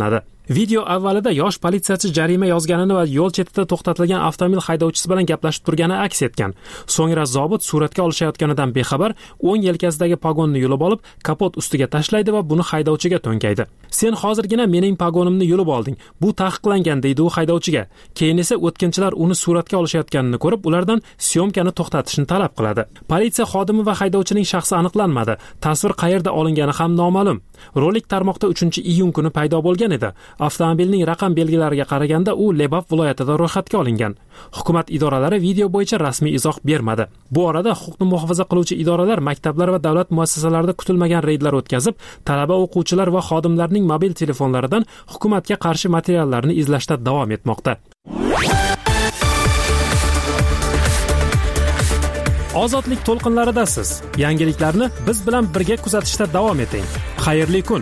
Video avvalida yosh politsiyachi jarima yozganini va yo'l chetida to'xtatilgan avtomobil haydovchisi bilan gaplashib turgani aks etgan. So'ngra zobit suratga olishayotganidan bexabar o'ng yelkasidagi pagonni yulib olib, kapot ustiga tashlaydi va buni haydovchiga to'nkaydi. "Sen hozirgina mening pagonimni yulib olding. Bu taqiqlangan", deydi u haydovchiga. Keyin esa o'tkinchilar uni suratga olishayotganini ko'rib, ulardan syomkani to'xtatishni talab qiladi. Politsiya xodimi va haydovchining shaxsi aniqlanmadi. Tasvir qayerda olingani ham noma'lum. Rolik tarmoqda uchinchi iyun kuni paydo bo'lgan edi. Avtomobilning raqam belgilariga qaraganda u Lebap viloyatida ro'yxatga olingan. Hukumat idoralari video bo'yicha rasmiy izoh bermadi. Bu orada huquqni muhofaza qiluvchi idoralar maktablar va davlat muassasalarida kutilmagan reydlar o'tkazib, talaba, o'quvchilar va xodimlarning mobil telefonlaridan hukumatga qarshi materiallarni izlashda davom etmoqda. Ozodlik to'lqinlaridasiz. Yangiliklarni biz bilan birga kuzatishda davom eting. Xayrli kun.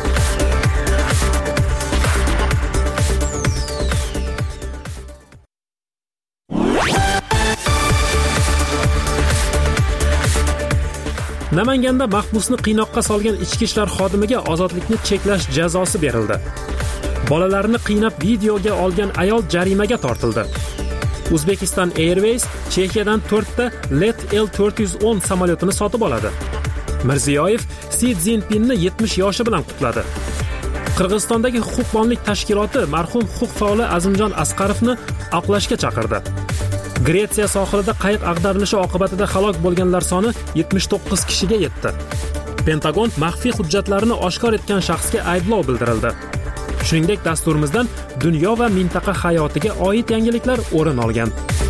Namanganda mahbusni qiynoqqa solgan ichki ishlar xodimiga ozodlikni cheklash jazosi berildi. Bolalarni qiynab videoga olgan ayol jarimaga tortildi. Uzbekistan Airways Chexiyadan to'rtta Let L to'rt yuz o'n samolyotini sotib oladi. Mirziyoyev Si Szinpinni yetmish yoshi bilan qutladi. Qirg'izistondagi huquqbonlik tashkiloti marhum huquq faoli Azimjon Asqarovni oqlashga chaqirdi. Gretsiya sohilida qayiq ag'darilishi oqibatida halok bo'lganlar soni yetmish to'qqiz kishiga yetdi. Pentagon maxfiy hujjatlarini oshkor etgan shaxsga ayblov bildirildi. Shuningdek, dasturimizdan dunyo va mintaqa hayotiga oid yangiliklar o'rin olgan.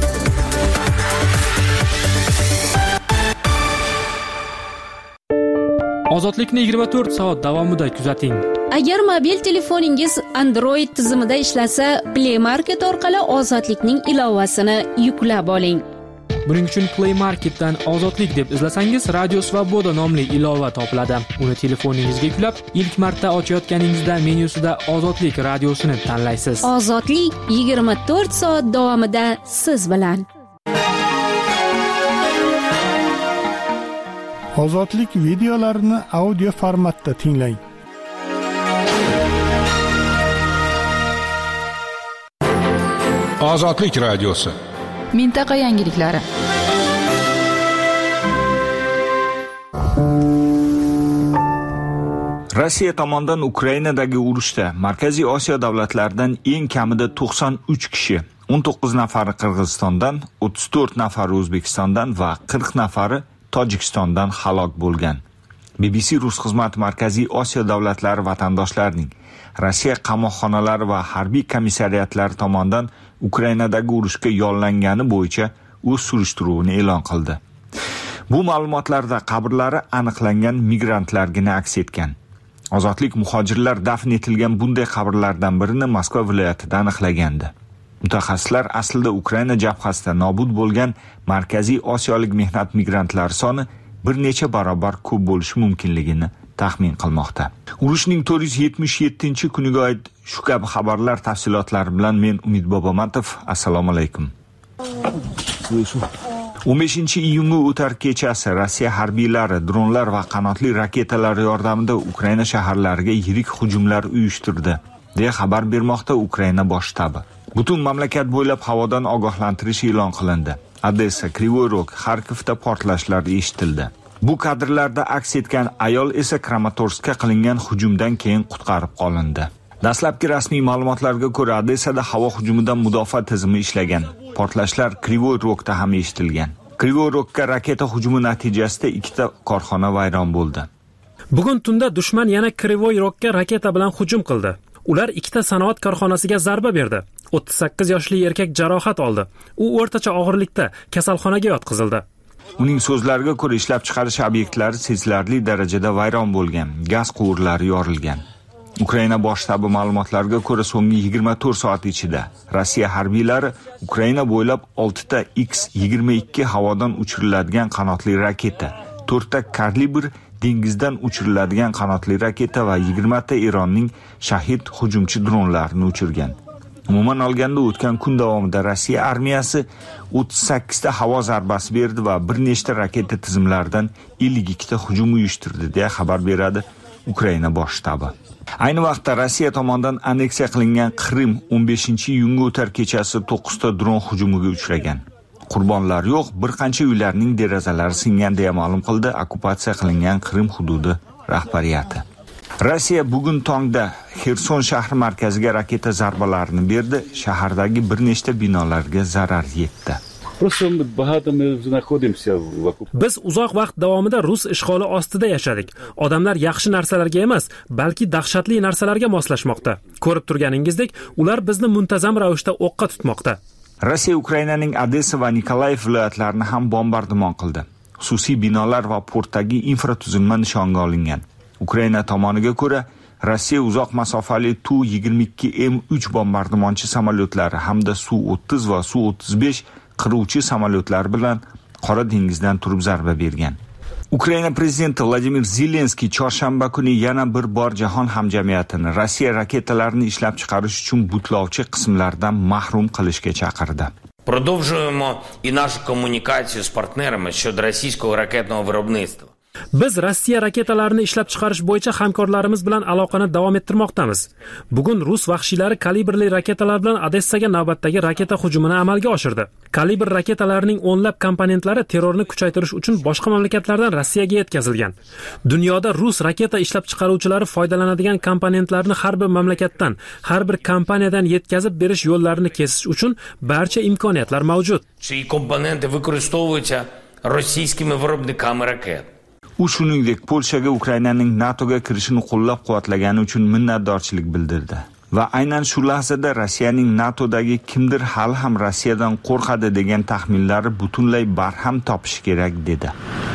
Ozodlikni yigirma to'rt soat davomida kuzating. Agar mobil telefoningiz Android tizimida ishlasa, Play Market orqali Ozodlikning ilovasini yuklab oling. Buning uchun Play Marketdan Ozodlik deb izlasangiz, Radio Svoboda nomli ilova topiladi. Uni telefoningizga yuklab, ilk marta ochayotganingizda menyusida Ozodlik radiosini tanlaysiz. Ozodlik yigirma to'rt soat davomida siz bilan. Ozodlik videolarini audio formatda tinglang. Ozodlik radiosi. Mintaqa yangiliklari. Rossiya tomonidan Ukrainadagi urushda Markaziy Osiyo davlatlaridan eng kamida to'qson uch kishi, o'n to'qqiz nafari Qirg'izistondan, o'ttiz to'rt nafari O'zbekistondan va qirq nafari Tojikistondan halok bo'lgan. B B C Rus xizmati Markaziy Osiyo davlatlari vatandoshlarining Rossiya qamoqxonalari va harbiy komissariyatlari tomonidan Ukrainadagi urushga yollangani bo'yicha o'z surishtiruvini e'lon qildi. Bu ma'lumotlarda qabrlari aniqlangan migrantlargina aks etgan. Ozodlik muhojirlar dafn etilgan bunday qabrlardan birini Moskva viloyatida aniqlagandi. Mutaxassislar aslida Ukraina jabhasida nobud bo'lgan Markaziy Osiyolik mehnat migrantlari soni bir necha barobar ko'p bo'lishi mumkinligini taxmin qilmoqda. Urushning to'rt yuz yetmish yettinchi kuniga oid shu kabi xabarlar tafsilotlari bilan men Umid Bobomatov. Assalomu alaykum. o'n beshinchi iyunga o'tar kechasi Rossiya harbiylari dronlar va qanotli raketalar yordamida Ukraina shaharlariga yirik hujumlar uyushtirdi, deya xabar bermoqda Ukraina bosh shtabi. Butun mamlakat bo'ylab havodan ogohlantirish e'lon qilindi. Odessa, Krivoy Rog, Xarkovda portlashlar eshitildi. Bu kadrlarda aks etgan ayol esa Kramatorskka qilingan hujumdan keyin qutqarib qolindi. Dastlabki rasmiy ma'lumotlarga ko'ra, Odessada havo hujumidan mudofaa tizimi ishlagan. Portlashlar Krivoy Rogda ham eshitilgan. Krivoy Rogga raketa hujumi natijasida ikkita korxona vayron bo'ldi. Bugun tunda dushman yana Krivoy Rogga raketa bilan hujum qildi. Ular ikkita sanoat korxonasiga zarba berdi. o'ttiz sakkiz yoshli erkak jarohat oldi. U o'rtacha og'irlikda kasalxonaga yotqizildi. Uning so'zlariga ko'ra, ishlab chiqarish obyektlari sezilarli darajada vayron bo'lgan, gaz quvurlari yorilgan. Ukraina bosh shtabi ma'lumotlariga ko'ra, so'nggi yigirma to'rt soat ichida Rossiya harbiylari Ukraina bo'ylab oltita X yigirma ikki havodan uchiriladigan qanotli raketa, to'rtta kalibr dengizdan uchiriladigan qanotli raketa va yigirma ta Eronning shahid hujumchi dronlarini uchirgan. Umuman olganda o'tgan kun davomida Rossiya armiyasi o'ttiz sakkiz ta havo zarbasi berdi va bir nechta raketa tizimlaridan ellik ikki ta hujum uyushtirdi, deya xabar beradi Ukraina bosh shtabi. Ayni vaqtda Rossiya tomonidan anneksiya qilingan Qrim o'n beshinchi iyunga o'tar kechasi to'qqizta dron hujumiga uchragan. Qurbonlar yo'q, bir qancha uylarning derazalari singan deya ma'lum qildi okkupatsiya qilingan Qrim hududi rahbariyati. Rossiya bugun tongda Xerson shahri markaziga raketa zarbalarini berdi, shahardagi bir nechta binolarga zarar yetdi. Biz uzoq vaqt davomida Rus ishg'oli ostida yashadik. Odamlar yaxshi narsalarga emas, balki dahshatli narsalarga moslashmoqda. Ko'rib turganingizdek, ular bizni muntazam ravishda o'qqa tutmoqda. Rossiya Ukrainaning Odessa va Nikolayev viloyatlarini ham bombardimon qildi. Xususiy binolar va portdagi infratuzilma nishonga olingan. Ukraina tomoniga ko'ra, Rossiya uzoq masofali Tu yigirma ikki M uch bombardimonchi samolyotlari hamda Su o'ttiz va Su o'ttiz besh qiruvchi samolyotlar bilan Qora dengizdan turib zarba bergan. Ukraina prezidenti Vladimir Zelenskiy chorshanba kuni yana bir bor jahon hamjamiyatini Rossiya raketalarini ishlab chiqarish uchun butlovchi qismlardan mahrum qilishga chaqirdi. Продовжуємо і нашу комунікацію з партнерами щодо російського ракетного виробництва. Biz Rossiya raketalarini ishlab chiqarish bo'yicha hamkorlarimiz bilan aloqani davom ettirmoqdamiz. Bugun Rus vahshiylari kalibrli raketalar bilan Odessaga navbatdagi raketa hujumini amalga oshirdi. Kalibr raketalarining o'nlab komponentlari terrorni kuchaytirish uchun boshqa mamlakatlardan Rossiyaga yetkazilgan. Dunyoda Rus raketa ishlab chiqaruvchilari foydalanadigan komponentlarni har bir mamlakatdan, har bir kompaniyadan yetkazib berish yo'llarini kesish uchun barcha imkoniyatlar mavjud. Ці компоненти використовуються російськими виробниками ракет. U shuningdek Polshaga Ukrainaning NATOga kirishini qo'llab-quvvatlagani uchun minnatdorchilik bildirdi va aynan shu lahzada Rossiyaning NATOdagi kimdir hali ham Rossiyadan qo'rqadi degan taxminlari butunlay barham topishi kerak dedi.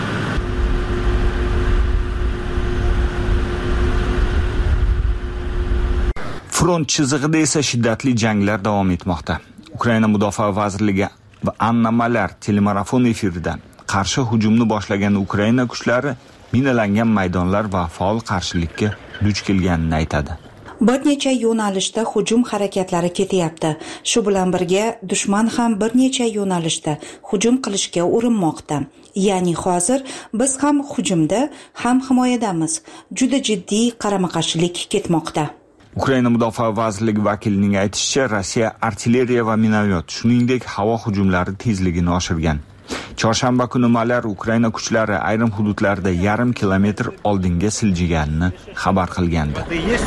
Front chizig'ida esa shiddatli janglar davom etmoqda. Ukraina mudofaa vazirligi va Anna Malar telemarafon efiridan qarshi hujumni boshlagan Ukraina kuchlari minalangan maydonlar va faol qarshilikka duch kelganini aytadi. Bir necha yo'nalishda hujum harakatlari ketyapti. Shu bilan birga dushman ham bir necha yo'nalishda hujum qilishga urinmoqda. Ya'ni hozir biz ham hujumda, ham himoyadamiz. Juda jiddiy qarama-qarshilik ketmoqda. Ukraina mudofaa vazirligi vakilining aytishicha, Rossiya artilleriya va minomyot, shuningdek havo hujumlari tezligini oshirgan. Chorshanba kuni Malar Ukraina kuchlari ayrim hududlarda yarim kilometr oldinga siljiganini xabar qilgandi.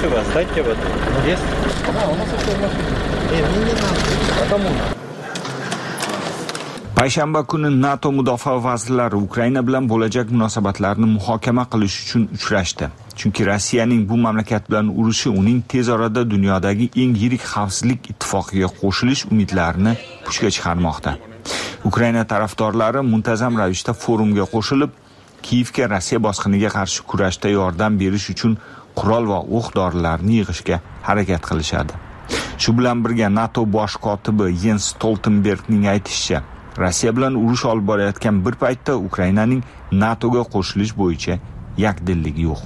Payshanba kuni NATO mudofaa vazirlari Ukraina bilan bo'lajak munosabatlarni muhokama qilish uchun uchrashdi. Chunki Rossiyaning bu mamlakat bilan urushi uning tez orada dunyodagi eng yirik xavfsizlik ittifoqiga qo'shilish umidlarini puchga chiqarmoqda. Ukraina tarafdorlari muntazam ravishda forumga qo'shilib, Kiyevga Rossiya bosqiniga qarshi kurashda yordam berish uchun qurol va o'q-dorilarni yig'ishga harakat qilishadi. Shu bilan birga NATO bosh kotibi Jens Stoltenbergning aytishicha, Rossiya bilan urush olib borayotgan bir paytda Ukrainaning NATOga qo'shilish bo'yicha yakdilligi yo'q.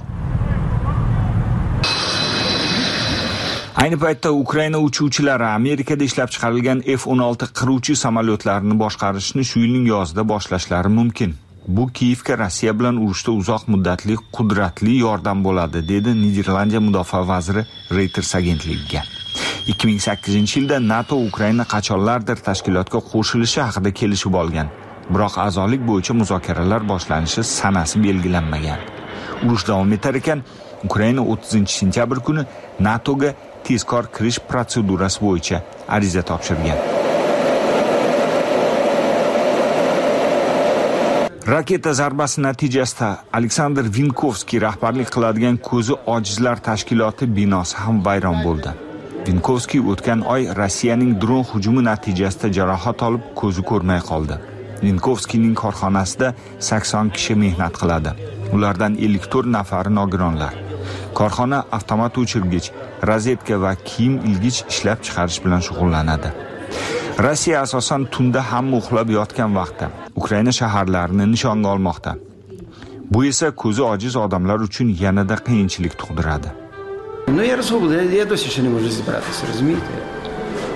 Ayni paytda Ukraina uchuvchilari Amerikada ishlab chiqarilgan F o'n olti qiruvchi samolyotlarini boshqarishni shu yilning yozida boshlashlari mumkin. Bu Kiyevga Rossiya bilan urushda uzoq muddatli qudratli yordam bo'ladi, dedi Niderlandiya mudofaa vaziri Reuters agentligiga. ikki ming sakkizinchi yilda NATO Ukraina qachonlardir tashkilotga qo'shilishi haqida kelishib olgan. Biroq a'zolik bo'yicha muzokaralar boshlanishi sanasi belgilanmagan. Urush davom etar ekan, Ukraina o'ttizinchi sentyabr kuni NATOga tezkor kirish protsedurasi bo'yicha ariza topshirgan. Raketa zarbasi natijasida Aleksandr Vinkovskiy rahbarlik qiladigan ko'zi ojizlar tashkiloti binosi ham vayron bo'ldi. Vinkovskiy o'tgan oy Rossiyaning dron hujumi natijasida jarohat olib ko'zi ko'rmay qoldi. Vinkovskiyning korxonasida sakson kishi mehnat qiladi. Ulardan ellik to'rt nafari nogironlar. Korxona avtomat o'chirgich, rozetka va kiyim ilgich ishlab chiqarish bilan shug'ullanadi. Rossiya asosan tunda hamma uxlab yotgan vaqtda Ukraina shaharlarini nishonga olmoqda. Bu esa ko'zi ojiz odamlar uchun yanada qiyinchilik tug'diradi. Ну я разгублений, я досі ще не можу зібратися, розумієте?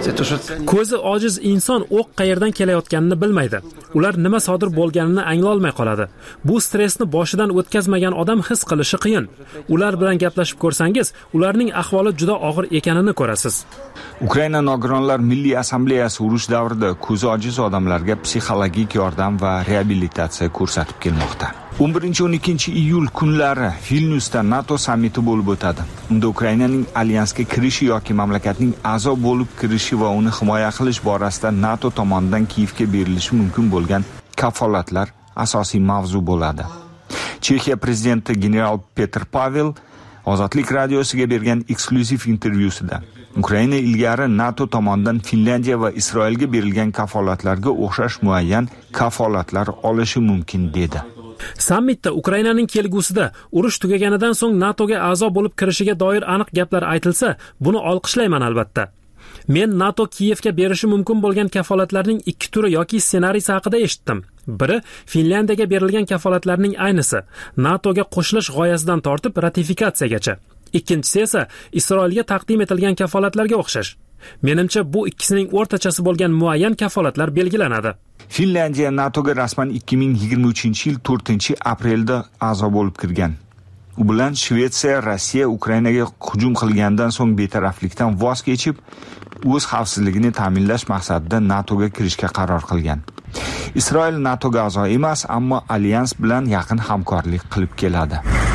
Ko'zi ojiz inson o'q qayerdan kelayotganini bilmaydi. Ular nima sodir bo'lganini anglolmay qoladi. Bu stressni boshidan o'tkazmagan odam his qilishi qiyin. Ular bilan gaplashib ko'rsangiz, ularning ahvoli juda og'ir ekanini ko'rasiz. Ukraina nogironlar milliy assambleyasi urush davrida ko'zi ojiz odamlarga psixologik yordam va reabilitatsiya ko'rsatib kelmoqda. o'n birinchi o'n ikkinchi iyul kunlari Vilnyusda NATO sammiti bo'lib o'tadi. Unda Ukrainaning alyansga kirishi yoki mamlakatning a'zo bo'lib kirishi va uni himoya qilish borasida NATO tomonidan Kiyevga berilishi mumkin bo'lgan kafolatlar asosiy mavzu bo'ladi. Chexiya prezidenti general Petr Pavel Ozodlik radiosiga bergan eksklyuziv intervyusida Ukraina ilgari NATO tomonidan Finlandiya va Isroilga berilgan kafolatlarga o'xshash muayyan kafolatlar olishi mumkin dedi. Sammitda Ukrainaning kelgusida urush tugaganidan so'ng NATOga a'zo bo'lib kirishiga doir aniq gaplar aytilsa, buni olqishlayman albatta. Men NATO Kiyevga berishi mumkin bo'lgan kafolatlarning ikki turi yoki ssenariysi haqida eshitdim. Biri Finlandiyaga berilgan kafolatlarning aynisi, NATOga qo'shilish g'oyasidan tortib ratifikatsiyagacha. Ikkinchisi esa Isroilga taqdim etilgan kafolatlarga o'xshash. Menimcha bu ikkisining o'rtachasi bo'lgan muayyan kafolatlar belgilanadi. Finlandiya NATOga rasman ikki ming yigirma uchinchi yil to'rtinchi aprelda a'zo bo'lib kirgan. U bilan Shvetsiya Rossiya Ukrainaga hujum qilgandan so'ng betaraflikdan voz kechib, o'z xavfsizligini ta'minlash maqsadida NATOga kirishga qaror qilgan. Isroil NATOga a'zo emas, ammo alyans bilan yaqin hamkorlik qilib keladi.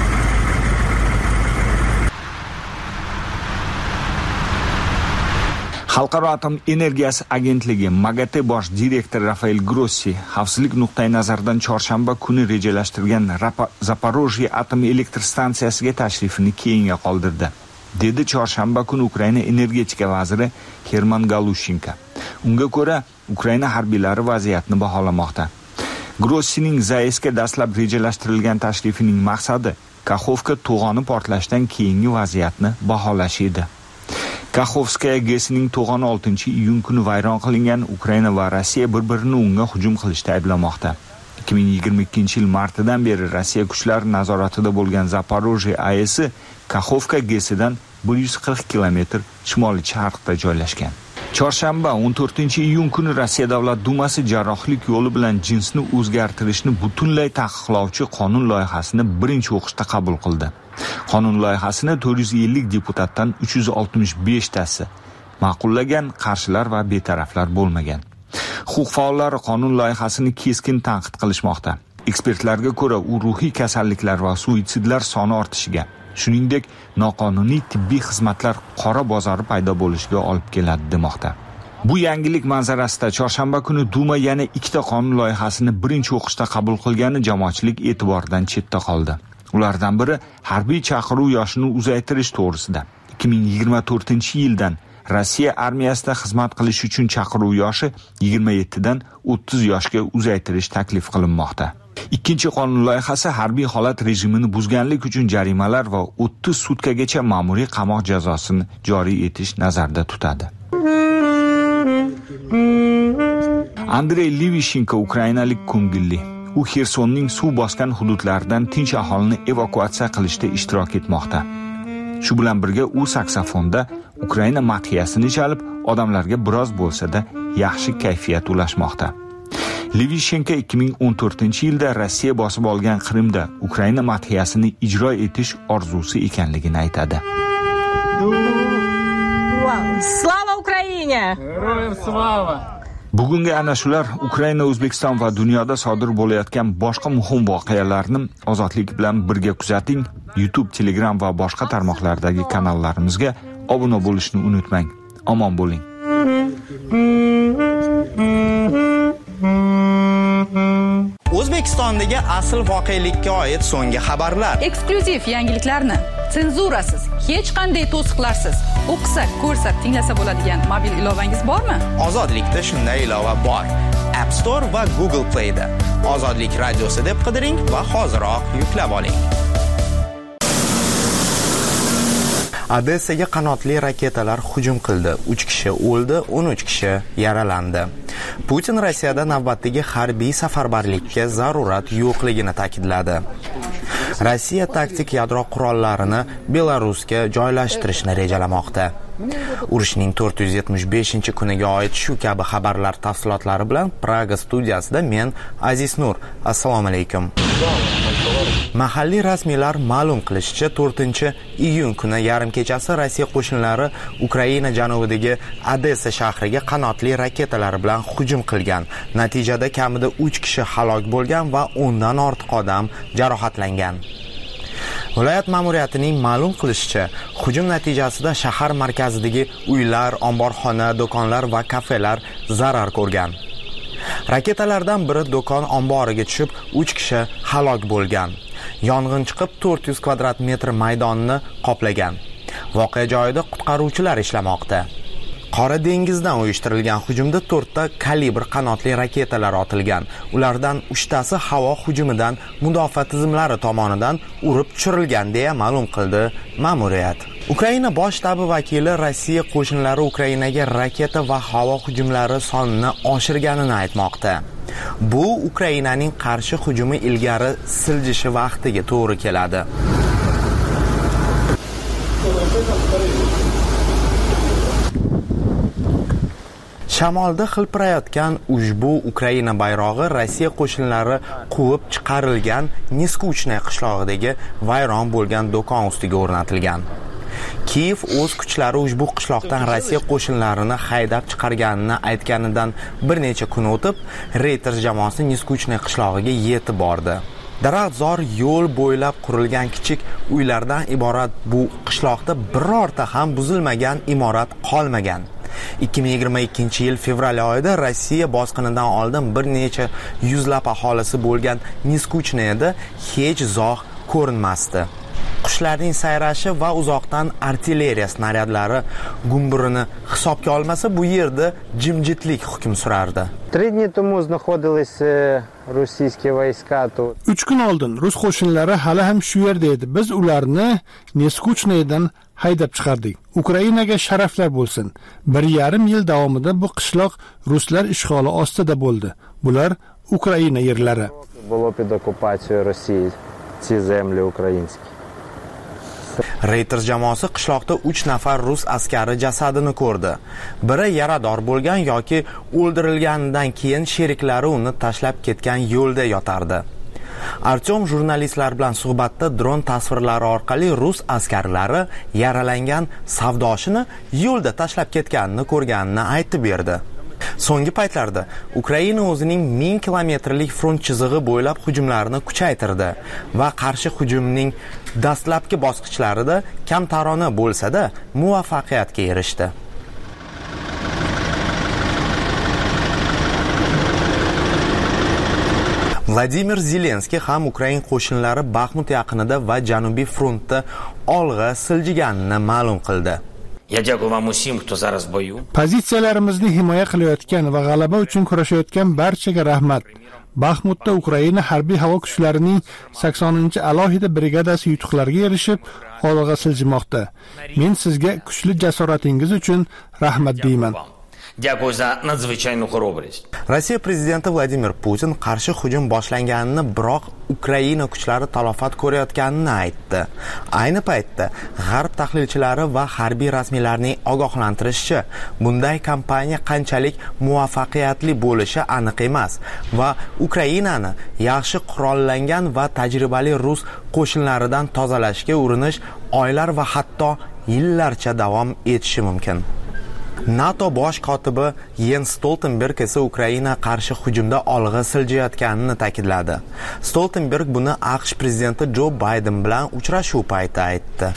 Xalqaro atom energiyasi agentligi MAGATE bosh direktori Rafael Grossi xavfsizlik nuqtai nazaridan chorshanba kuni rejalashtirgan Zaporojye atom elektr stansiyasiga tashrifini keyinga qoldirdi, dedi chorshanba kuni Ukraina energetika vaziri Herman Galushenko. Unga ko'ra, Ukraina harbiylari vaziyatni baholamoqda. Grossining Zaesga dastlab rejalashtirilgan tashrifining maqsadi Kaxovka to'g'oni portlashdan keyingi vaziyatni baholash edi. Kakhovskaya gesining to'g'oni oltinchi iyun kuni vayron qilingan. Ukraina va Rossiya bir-birini unga hujum qilishda ayblamoqda. ikki ming yigirma ikkinchi yil martidan beri Rossiya kuchlari nazoratida bo'lgan Zaporojye A E S Kakhovka gesidan bir yuz qirq kilometr shimoli-sharqda joylashgan. Chorshanba o'n to'rtinchi iyun kuni Rossiya Davlat Dumasi jarrohlik yo'li bilan jinsni o'zgartirishni butunlay taqiqlovchi qonun loyihasini birinchi o'qishda qabul qildi. Qonun loyihasini to'rt yuz ellik deputatdan uch yuz oltmish besh tasi ma'qullagan, qarshilar va betaraflar bo'lmagan. Huquq faollari qonun loyihasini keskin tanqid qilishmoqda. Ekspertlarga ko'ra, u ruhiy kasalliklar va suitsidlar soni ortishiga, shuningdek, noqonuniy tibbiy xizmatlar qora bozori paydo bo'lishiga olib keladi demoqda. Bu yangilik manzarasida chorshanba kuni Duma yana ikkita qonun loyihasini birinchi o'qishda qabul qilgani jamoatchilik e'tiboridan chetda qoldi. Ulardan biri harbiy chaqiruv yoshini uzaytirish to'g'risida. ikki ming yigirma to'rtinchi yildan Rossiya armiyasida xizmat qilish uchun chaqiruv yoshi yigirma yettidan o'ttiz yoshga uzaytirish taklif qilinmoqda. Ikkinchi qonun loyihasi harbiy holat rejimini buzganlik uchun jarimalar va o'ttiz sutkagacha ma'muriy qamoq jazosini joriy etish nazarda tutadi. Andrey Livishenko ukrainalik ko'ngilli. U Xersonning suv bosgan hududlaridan tinch aholini evakuatsiya qilishda ishtirok etmoqda. Shu bilan birga u saksofonda Ukraina madhiyasini chalib, odamlarga biroz bo'lsa-da yaxshi kayfiyat ulashmoqda. Livishenko ikki ming o'n to'rtinchi yilda Rossiya bosib olgan Qrimda Ukraina madhiyasini ijro etish orzusi ekanligini aytadi. Slava Ukraina! Heroyam slava! Bugungi ana shular Ukraina, O'zbekiston va dunyoda sodir bo'layotgan boshqa muhim voqealarni Ozodlik bilan birga kuzating. YouTube, Telegram va boshqa tarmoqlardagi kanallarimizga obuna bo'lishni unutmang. Omon bo'ling. O'zbekistondagi asl voqelikka oid so'nggi xabarlar, eksklyuziv yangiliklarni senzurasiz, hech qanday to'siqlarsiz o'qisak, ko'rsak, tinglasa bo'ladigan mobil ilovangiz bormi? Ozodlikda shunday ilova bor. App Store va Google Play da Ozodlik radiosi deb qidiring va hoziroq yuklab oling. Odessaga qanotli raketalar hujum qildi. uch kishi o'ldi, o'n uch kishi yaralandi. Putin Rossiyada navbatdagi harbiy safarbarlikka zarurat yo'qligini ta'kidladi. Rossiya taktik yadro qurollarini Belarusga joylashtirishni rejalamoqda. Urushning to'rt yuz yetmish beshinchi kuniga oid shu kabi xabarlar tafsilotlari bilan Praga studiyasida men Aziz Nur. Assalomu alaykum. Mahalliy rasmiylar ma'lum qilishicha, to'rtinchi iyun kuni yarim kechasi Rossiya qo'shinlari Ukraina janubidagi Odessa shahriga qanotli raketalar bilan hujum qilgan. Natijada kamida uch kishi halok bo'lgan va o'ndan ortiq odam jarohatlangan. Viloyat ma'muriyatining ma'lum qilishicha, hujum natijasida shahar markazidagi uylar, omborxona, do'konlar va kafelar zarar ko'rgan. Raketalardan biri do'kon omboriga tushib, uch kishi halok bo'lgan. Yong'in chiqib to'rt yuz kvadrat metr maydonni qoplagan. Voqea joyida qutqaruvchilar ishlamoqda. Qora dengizdan uyushtirilgan hujumda to'rtta kalibr qanotli raketalar otilgan. Ulardan uchtasi havo hujumidan mudofaa tizimlari tomonidan urib tushirilgan deya ma'lum qildi ma'muriyat. Ukraina bosh shtabi vakili Rossiya qo'shinlari Ukrainaga raketa va havo hujumlari sonini oshirganini aytmoqda. Bu Ukrainaning qarshi hujumi ilgari siljishi vaqtiga to'g'ri keladi. Shamolda xilpirayotgan ushbu Ukraina bayrog'i Rossiya qo'shinlari quvib chiqarilgan Neskuchnoye qishlog'idagi vayron bo'lgan do'kon ustiga o'rnatilgan. Kiyev o'z kuchlari ushbu qishloqdan Rossiya qo'shinlarini haydab chiqarganini aytganidan bir necha kun o'tib, Reuters jamoasi Neskuchnoye qishlog'iga yetib bordi. Daraxtzor yo'l bo'ylab qurilgan kichik uylardan iborat bu qishloqda birorta ham buzilmagan imorat qolmagan. ikki ming yigirma ikkinchi yil fevral oyida Rossiya bosqinidan oldin bir necha yuzlab aholisi bo'lgan Neskuchnoyeda hech zog' ko'rinmasdi. Qushlarning sayrashi va uzoqdan artilleriya snaryadlari gumburini hisobga olmasa, bu yerda jimjitlik hukm surardi. три дня тому знаходились rossiya vayska тут. uch kun oldin rus qo'shinlari hali ham shu yerda edi. Biz ularni Neskuchnoyedan haydab chiqardik. Ukrainaga sharaflar bo'lsin. bir yarim yil davomida bu qishloq ruslar ishg'oli ostida bo'ldi. Bular Ukraina yerlari. Было под оккупацией России, ці землі українські. Reuters jamoasi qishloqda uch nafar rus askari jasadini ko'rdi. Biri yarador bo'lgan yoki o'ldirilganidan keyin sheriklari uni tashlab ketgan yo'lda yotardi. Artyom jurnalistlar bilan suhbatda dron tasvirlari orqali rus askarlari yaralangan savdoshini yo'lda tashlab ketganini ko'rganini aytib berdi. So'nggi paytlarda Ukraina o'zining ming kilometrlik front chizig'i bo'ylab hujumlarini kuchaytirdi va qarshi hujumning dastlabki bosqichlarida kamtarona bo'lsa-da muvaffaqiyatga erishdi. Vladimir Zelenskiy ham Ukraina qo'shinlari Baxmut yaqinida va Janubiy frontda olg'a siljiganini ma'lum qildi. Я дякую вам усім, хто зараз в бою. Pozitsiyalarimizni himoya qilayotgan va g'alaba uchun kurashayotgan barchaga rahmat. Baxmutda Ukraina harbiy havo kuchlarining saksoninchi alohida brigadasi yutuqlarga erishib, olg'a siljimoqda. Men sizga kuchli jasoratingiz uchun rahmat deyman. Дякую за надзвичайну хоробрість. Rossiya prezidenti Vladimir Putin qarshi hujum boshlanganini, biroq Ukraina kuchlari talofat ko'rayotganini aytdi. Ayni paytda G'arb tahlilchilari va harbiy rasmiylarning ogohlantirishicha, bunday kampaniya qanchalik muvaffaqiyatli bo'lishi aniq emas va Ukrainani yaxshi qurollangan va tajribali rus qo'shinlaridan tozalashga urinish oylar va hatto yillarcha davom etishi mumkin. NATO bosh kotibi Jens Stoltenberg esa Ukraina qarshi hujumda olg'a siljayotganini ta'kidladi. Stoltenberg buni AQSh prezidenti Joe Biden bilan uchrashuv payti aytdi.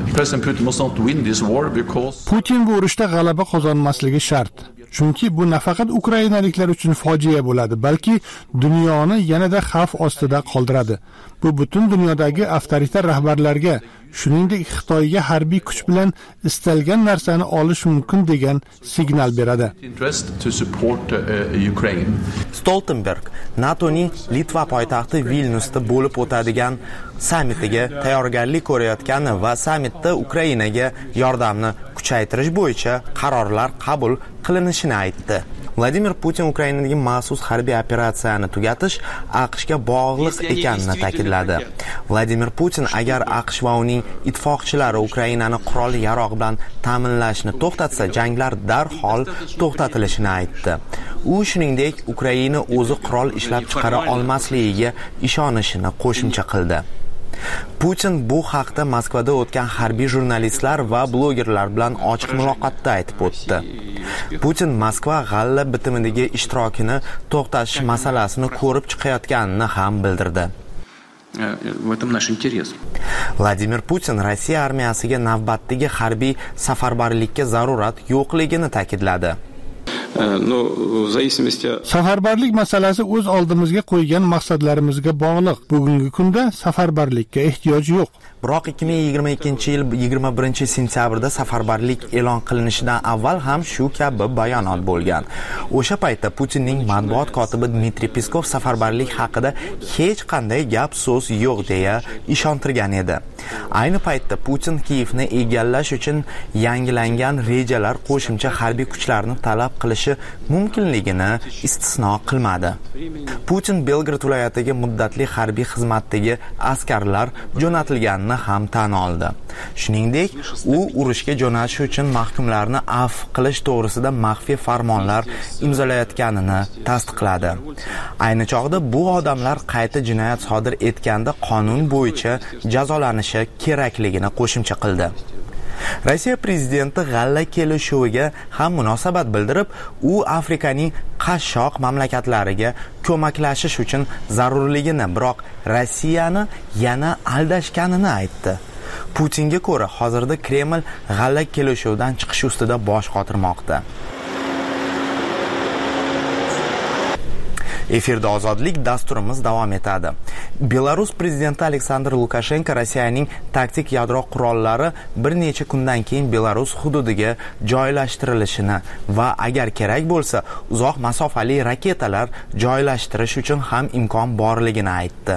Putin bu urushda g'alaba qozonmasligi shart. Chunki bu nafaqat ukrainaliklar uchun fojia bo'ladi, balki dunyoni yanada xavf ostida qoldiradi. Bu butun dunyodagi avtoritar rahbarlarga, shuningdek Xitoyga harbiy kuch bilan istalgan narsani olish mumkin degan signal beradi. Stoltenberg NATOning Litva poytaxti Vilnyusda bo'lib o'tadigan sammitiga tayyorgarlik ko'rayotgani va sammitda Ukrainaga yordamni kuchaytirish bo'yicha qarorlar qabul qilinishini aytdi. Vladimir Putin Ukrainadagi maxsus harbiy operatsiyani tugatish AQShga bog'liq ekanini ta'kidladi. Vladimir Putin agar AQSh va uning ittifoqchilari Ukrainani qurol yarog' bilan ta'minlashni to'xtatsa, janglar darhol to'xtatilishini aytdi. U shuningdek, Ukraina o'zi qurol ishlab chiqara olmasligiga ishonishini qo'shimcha qildi. Putin bu haqda Moskvada o'tgan harbiy jurnalistlar va blogerlar bilan ochiq muloqotda aytib o'tdi. Putin Moskva g'alla bitimidagi ishtirokini to'xtatish masalasini ko'rib chiqayotganini ham bildirdi. В этом наш интерес. Vladimir Putin Rossiya armiyasiga navbatdagi harbiy safarbarlikka zarurat yo'qligini ta'kidladi. Safarbarlik masalasi o'z oldimizga qo'ygan maqsadlarimizga bog'liq. Bugungi kunda safarbarlikka ehtiyoj yo'q. Biroq ikki ming yigirma ikkinchi yil yigirma birinchi sentyabrda safarbarlik e'lon qilinishidan avval ham shu kabi bayonot bo'lgan. O'sha paytda Putinning matbuot kotibi Dmitriy Peskov safarbarlik haqida hech qanday gap so'z yo'q deya ishontirgan edi. Ayni paytda Putin Kiyevni egallash uchun yangilangan rejalar qo'shimcha harbiy kuchlarni talab qilishi mumkinligini istisno qilmadi. Putin Belgrad viloyatiga muddatli harbiy xizmatdagi askarlar jo'natilganini ham tan oldi. Shuningdek, u urushga jo'natish uchun mahkumlarni afv qilish to'g'risida maxfiy farmonlar imzolayotganini tasdiqladi. Ayni chog'da bu odamlar qayta jinoyat sodir etganda qonun bo'yicha jazolanishi kerakligini qo'shimcha qildi. Rossiya prezidenti g'alla kelishuviga ham munosabat bildirib, u Afrikaning qashshoq mamlakatlariga ko'maklashish uchun zarurligini, biroq Rossiyani yana aldashganini aytdi. Putinga ko'ra, hozirda Kreml g'alla kelishuvidan chiqish ustida bosh qotirmoqda. Efirda ozodlik dasturimiz davom etadi. Belarus prezidenti Aleksandr Lukashenko Rossiyaning taktik yadro qurollari bir necha kundan keyin Belarus hududiga joylashtirilishini va agar kerak bo'lsa, uzoq masofali raketalar joylashtirish uchun ham imkon borligini aytdi.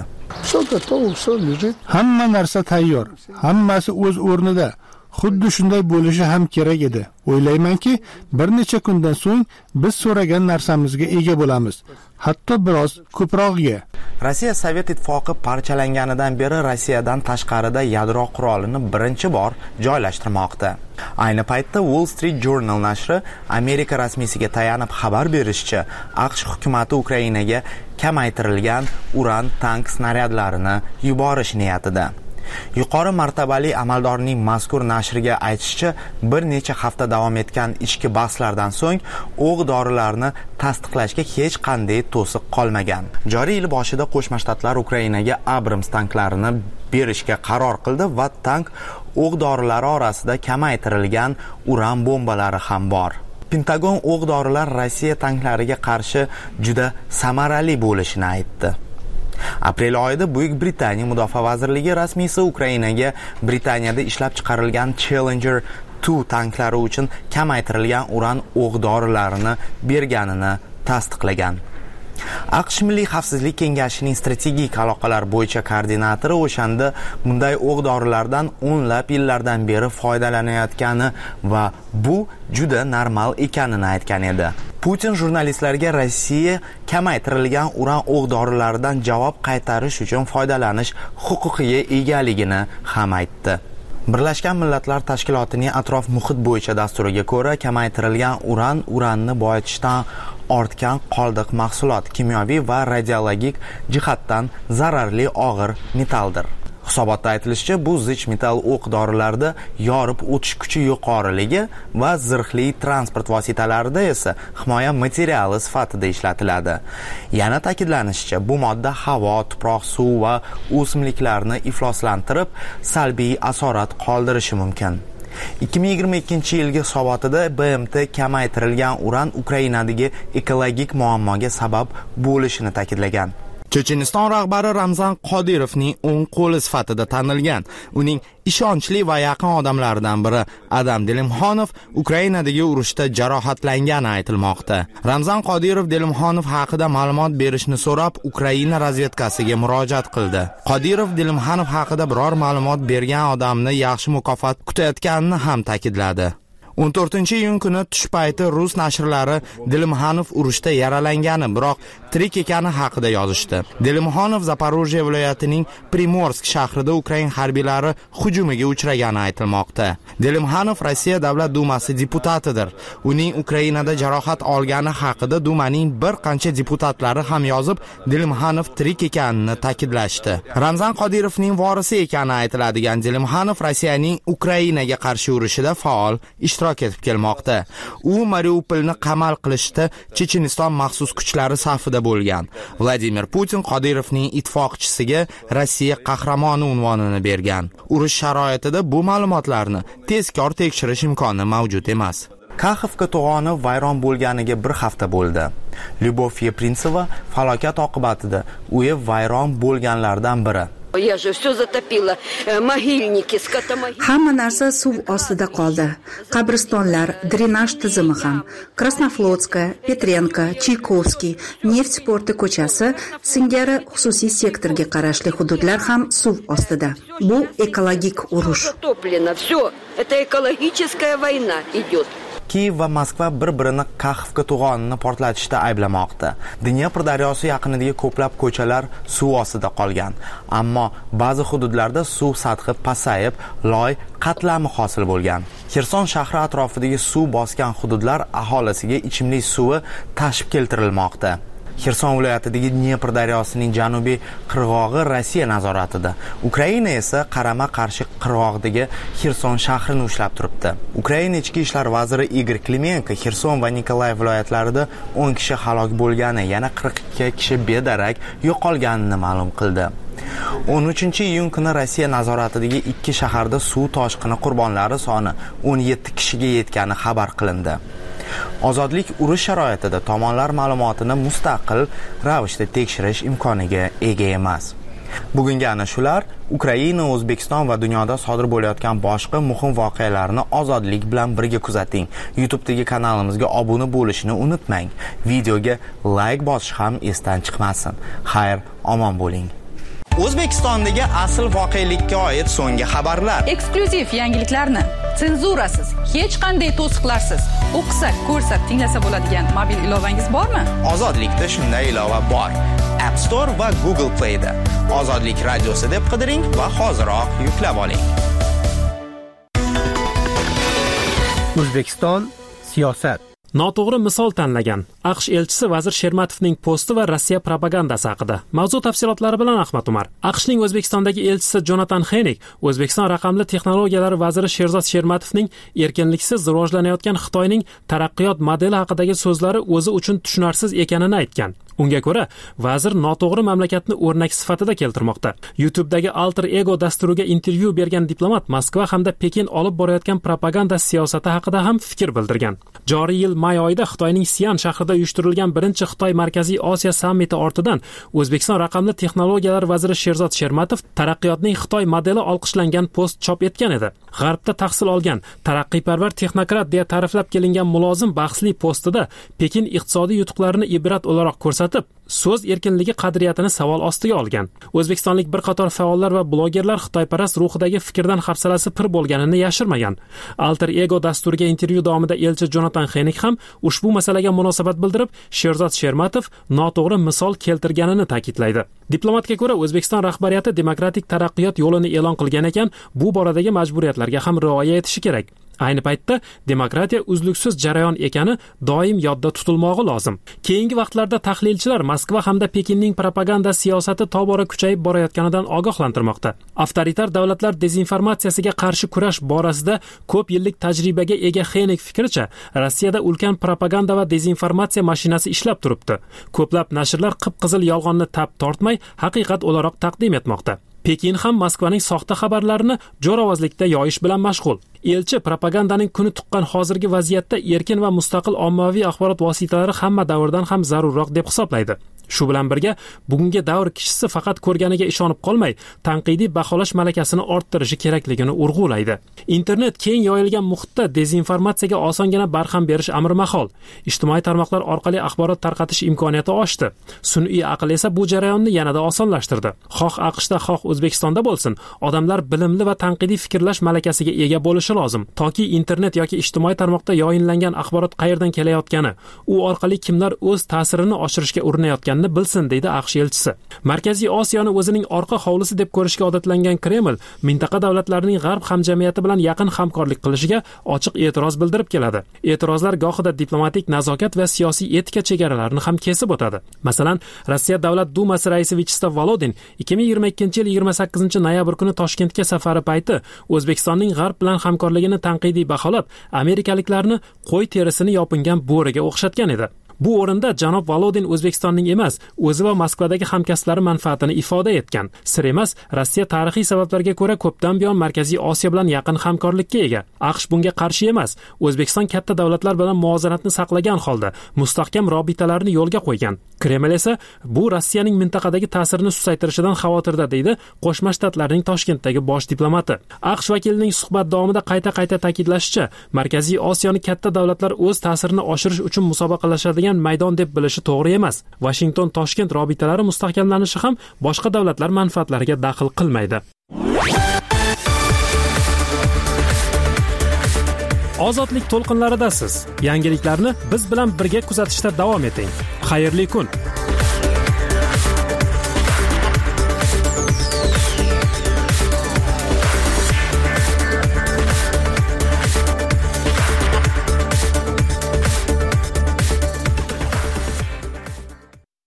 Hamma narsa tayyor, hammasi o'z o'rnida. Xuddi shunday bo'lishi ham kerak edi. O'ylaymanki, bir necha kundan so'ng biz so'ragan narsamizga ega bo'lamiz, hatto biroz ko'prog'iga. Rossiya Sovet ittifoqi parchalanganidan beri Rossiyadan tashqarida yadro qurolini birinchi bor joylashtirmoqda. Ayni paytda Wall Street Journal nashri Amerika rasmiysiga tayanib xabar berishicha, AQSh hukumati Ukrainaga kamaytirilgan uran tank snaryadlarini yuborish niyatida. Yuqori martabali amaldorning mazkur nashriga aytishicha, bir necha hafta davom etgan ichki bahslardan so'ng o'q-dorilarni tasdiqlashga hech qanday to'siq qolmagan. Joriy yil boshida Qo'shma Shtatlar Ukrainaga Abrams tanklarini berishga qaror qildi va tank o'q-dorilari orasida kamaytirilgan uran bombalari ham bor. Pentagon o'q-dorilar Rossiya tanklariga qarshi juda samarali bo'lishini aytdi. Aprel oyida Buyuk Britaniya Mudofaa vazirligi rasmiysi Ukrainaga Britaniyada ishlab chiqarilgan Challenger ikki tanklari uchun kamaytirilgan uran o'q-dorilarini berganini tasdiqlagan. AQSh Milliy xavfsizlik kengashining strategik aloqalar bo'yicha koordinatori o'shanda bunday o'q-dorilardan o'nlab yillardan beri foydalanayotgani va bu juda normal ekanini aytgan edi. Putin jurnalistlarga Rossiya kamaytirilgan uran o'q-dorilaridan javob qaytarish uchun foydalanish huquqiga egaligini ham aytdi. Birlashgan Millatlar Tashkilotining atrof muhit bo'yicha dasturiga ko'ra, kamaytirilgan uran uranni boyitishdan ortgan qoldiq mahsulot, kimyoviy va radiologik jihatdan zararli og'ir metalldir. Hisobotda aytilishicha, bu zich metall o'q-dorilarda yorib o'tish kuchi yuqoriligi va zirhli transport vositalarida esa himoya materiali sifatida ishlatiladi. Yana ta'kidlanishicha, bu modda havo, tuproq, suv va o'simliklarni ifloslantirib, salbiy asorat qoldirishi mumkin. ikki ming yigirma ikkinchi yilgi hisobotida B M T kamaytirilgan uran Ukrainadagi ekologik muammoga sabab bo'lishini ta'kidlagan. Checheniston rahbari Ramzan Qodirovning o'ng qo'li sifatida tanilgan. Uning ishonchli va yaqin odamlaridan biri Adam Delimxonov Ukrainadagi urushda jarohatlangani aytilmoqda. Ramzan Qodirov Delimxonov haqida ma'lumot berishni so'rab Ukraina razvedkasiga murojaat qildi. Qodirov Delimxonov haqida biror ma'lumot bergan odamni yaxshi mukofot kutayotganini ham ta'kidladi. o'n to'rtinchi iyun kuni tush payti rus nashrlari Dilmuhanov urushda yaralangani, biroq tirik ekani haqida yozishdi. Dilmuhanov Zaporojye viloyatining Primorsk shahrida Ukraina harbiylari hujumiga uchragani aytilmoqda. Dilmuhanov Rossiya Davlat Dumasi deputatidir. Uning Ukrainada jarohat olgani haqida Dumaning bir qancha deputatlari ham yozib, Dilmuhanov tirik ekanini ta'kidlashdi. Ramzan Qodirovning vorisi ekani aytiladigan Dilmuhanov Rossiyaning Ukrainaga qarshi urushida faol ishtirok etib kelmoqda. U Mariupolni qamal qilishda Checheniston maxsus kuchlari safida bo'lgan. Vladimir Putin Qodirovning ittifoqchisiga Rossiya qahramoni unvonini bergan. Urush sharoitida bu ma'lumotlarni tezkor tekshirish imkoni mavjud emas. Kaxovka to'g'oni vayron bo'lganiga bir hafta bo'ldi. Lyubov Yeprintsova falokat oqibatida uyi vayron bo'lganlardan biri. Hamma narsa suv ostida qoldi. Qabristonlar, drenaj tizimi ham. Krasnoflotskaya, Petrenka, Chaykovskiy, Neft porti ko'chasi singari xususiy sektorga qarashli hududlar ham suv ostida. Bu ekologik urush. Kiyev va Moskva bir-birini Kaxovka to'g'onini portlatishda ayblamoqda. Dnepr daryosi yaqinidagi ko'plab ko'chalar suv ostida qolgan, ammo ba'zi hududlarda suv sathi pasayib, loy qatlami hosil bo'lgan. Xerson shahri atrofidagi suv bosgan hududlar aholisiga ichimlik suvi tashib keltirilmoqda. Xerson viloyatidagi Dnepr daryosining janubiy qirg'og'i Rossiya nazoratida. Ukraina esa qarama-qarshi qirg'og'idagi Xerson shahrini ushlab turibdi. Ukraina ichki ishlar vaziri Igor Klimenko Xerson va Nikolayev viloyatlarida o'n kishi halok bo'lgani, yana qirq ikki kishi bedarak yo'qolganini ma'lum qildi. o'n uchinchi iyun kuni Rossiya nazoratidagi ikki shaharda suv toshqini qurbonlari soni o'n yetti kishiga yetgani xabar qilindi. Ozodlik urush sharoitida tomonlar ma'lumotini mustaqil ravishda tekshirish imkoniga ega emas. Bugungi ana shular Ukraina, O'zbekiston va dunyoda sodir bo'layotgan boshqa muhim voqealarni ozodlik bilan birga kuzating. YouTube'dagi kanalimizga obuna bo'lishni unutmang. Videoga like bosish ham esdan chiqmasin. Xayr, omon bo'ling. O'zbekistondagi asl voqelikka oid so'nggi xabarlar. Eksklyuziv yangiliklarni senzurasiz, hech qanday to'siqlarsiz o'qisa, ko'rsa, tinglasa bo'ladigan mobil ilovangiz bormi? Ozodlikda shunday ilova bor. App Store va Google Play da Ozodlik radiosi deb qidiring va hoziroq yuklab oling. O'zbekiston siyosat. Noto'g'ri misol tanlagan AQSh elchisi vazir Shermatovning posti va Rossiya propagandasi haqida. Mavzu tafsilotlari bilan Ahmad Umar. AQShning O'zbekistondagi elchisi Jonatan Henik O'zbekiston raqamli texnologiyalar vaziri Sherzod Shermatovning erkinliksiz rivojlanayotgan Xitoyning taraqqiyot modeli haqidagi so'zlari o'zi uchun tushunarsiz ekanini aytgan. Unga ko'ra, vazir noto'g'ri mamlakatni o'rnak sifatida keltirmoqda. YouTube'dagi Alter Ego dasturiga intervyu bergan diplomat Moskva hamda Pekin olib borayotgan propaganda siyosati haqida ham fikr bildirgan. Joriy yil may oyida Xitoyning Sian shahrida uyushtirilgan birinchi Xitoy Markaziy Osiyo sammiti ortidan O'zbekiston raqamli texnologiyalar vaziri Sherzod Shermatov taraqqiyotning Xitoy modeli olqishlangan post chop etgan edi. G'arbda tahsil olgan, taraqqiyparvar texnokrat deya ta'riflab kelingan mulozim bahsli postida Pekin iqtisodiy yutuqlarini ibrat o'laroq ko'rsatib, so'z erkinligi qadriyatini savol ostiga olgan. O'zbekistonlik bir qator faollar va blogerlar xitoyparast ruhidagi fikrdan hafsalasi pir bo'lganini yashirmagan. Alter Ego dasturiga intervyu davomida elchi Jonatan Henik ham ushbu masalaga munosabat bildirib, Sherzod Shermatov noto'g'ri misol keltirganini ta'kidlaydi. Diplomatga ko'ra, O'zbekiston rahbariyati demokratik taraqqiyot yo'lini e'lon qilgan ekan, bu boradagi majburiyatlarga ham rioya etishi kerak. Ayni paytda demokratiya uzluksiz jarayon ekani doim yodda tutilmog'i lozim. Keyingi vaqtlarda tahlilchilar Moskva hamda Pekinning propaganda siyosati tobora kuchayib borayotganidan ogohlantirmoqda. Avtoritar davlatlar dezinformatsiyasiga qarshi kurash borasida ko'p yillik tajribaga ega Henik fikricha, Rossiyada ulkan propaganda va dezinformatsiya mashinasi ishlab turibdi. Ko'plab nashrlar qip-qizil yolg'onni tap tortmay, haqiqat o'laroq taqdim etmoqda. Pekin ham Moskvaning soxta xabarlarini jo'ravozlikda yoyish bilan mashg'ul. Elchi propagandaning kuni tuqqan hozirgi vaziyatda erkin va mustaqil ommaviy axborot vositalari hamma davrdan ham zarurroq deb hisoblaydi. Shu bilan birga bugungi davr kishisi faqat ko'rganiga ishonib qolmay, tanqidiy baholash malakasini orttirishi kerakligini urg'ulaydi. Internet keng yoyilgan muhitda dezinformatsiyaga osongina barham berish amri mahol. Ijtimoiy tarmoqlar orqali axborot tarqatish imkoniyati oshdi. Sun'iy aql esa bu jarayonni yanada osonlashtirdi. Xoh AQShda, xoh O'zbekistonda bo'lsin, odamlar bilimli va tanqidiy fikrlash malakasiga ega bo'lishi lozim. Toki internet yoki ijtimoiy tarmoqda yoyinlangan axborot qayerdan kelayotgani, u orqali kimlar o'z ta'sirini oshirishga urinayotganini bilsin, deydi AQSh elchisi. Markaziy Osiyoni o'zining orqa hovlisi deb ko'rishga odatlangan Kreml mintaqa davlatlarining g'arb hamjamiyati bilan yaqin hamkorlik qilishiga ochiq e'tiroz bildirib keladi. E'tirozlar gohida diplomatik nazokat va siyosiy etika chegaralarini ham kesib o'tadi. Masalan, Rossiya Davlat Dumasi raisi Vyacheslav Volodin ikki ming yigirma ikkinchi yil yigirma sakkizinchi noyabr kuni Toshkentga safari payti O'zbekistonning g'arb bilan hamkorligini tanqidiy baholab, amerikaliklarni qo'y terisini yopingan bo'riga o'xshatgan edi. Bu o'rinda janob Volodin O'zbekistonning emas, o'zi va Moskvadagi hamkasblari manfaatini ifoda etgan. Sir emas, Rossiya tarixiy sabablarga ko'ra ko'pdan buyon Markaziy Osiyo bilan yaqin hamkorlikka ega. AQSh bunga qarshi emas. O'zbekiston katta davlatlar bilan muvozanatni saqlagan holda mustahkam robitalarni yo'lga qo'ygan. Kreml esa bu Rossiyaning mintaqadagi ta'sirini susaytirishidan xavotirda, deydi Qo'shma Shtatlarning Toshkentdagi bosh diplomati. AQSh vakilining suhbat davomida qayta-qayta ta'kidlashicha, Markaziy Osiyoni katta davlatlar o'z ta'sirini oshirish uchun musobaqalashadi maydon deb bilishi to'g'ri emas. Washington Toshkent robitalari mustahkamlanishi ham boshqa davlatlar manfaatlariga daxl qilmaydi. Ozodlik to'lqinlaridasiz. Yangiliklarni biz bilan birga kuzatishda davom eting. Xayrli kun.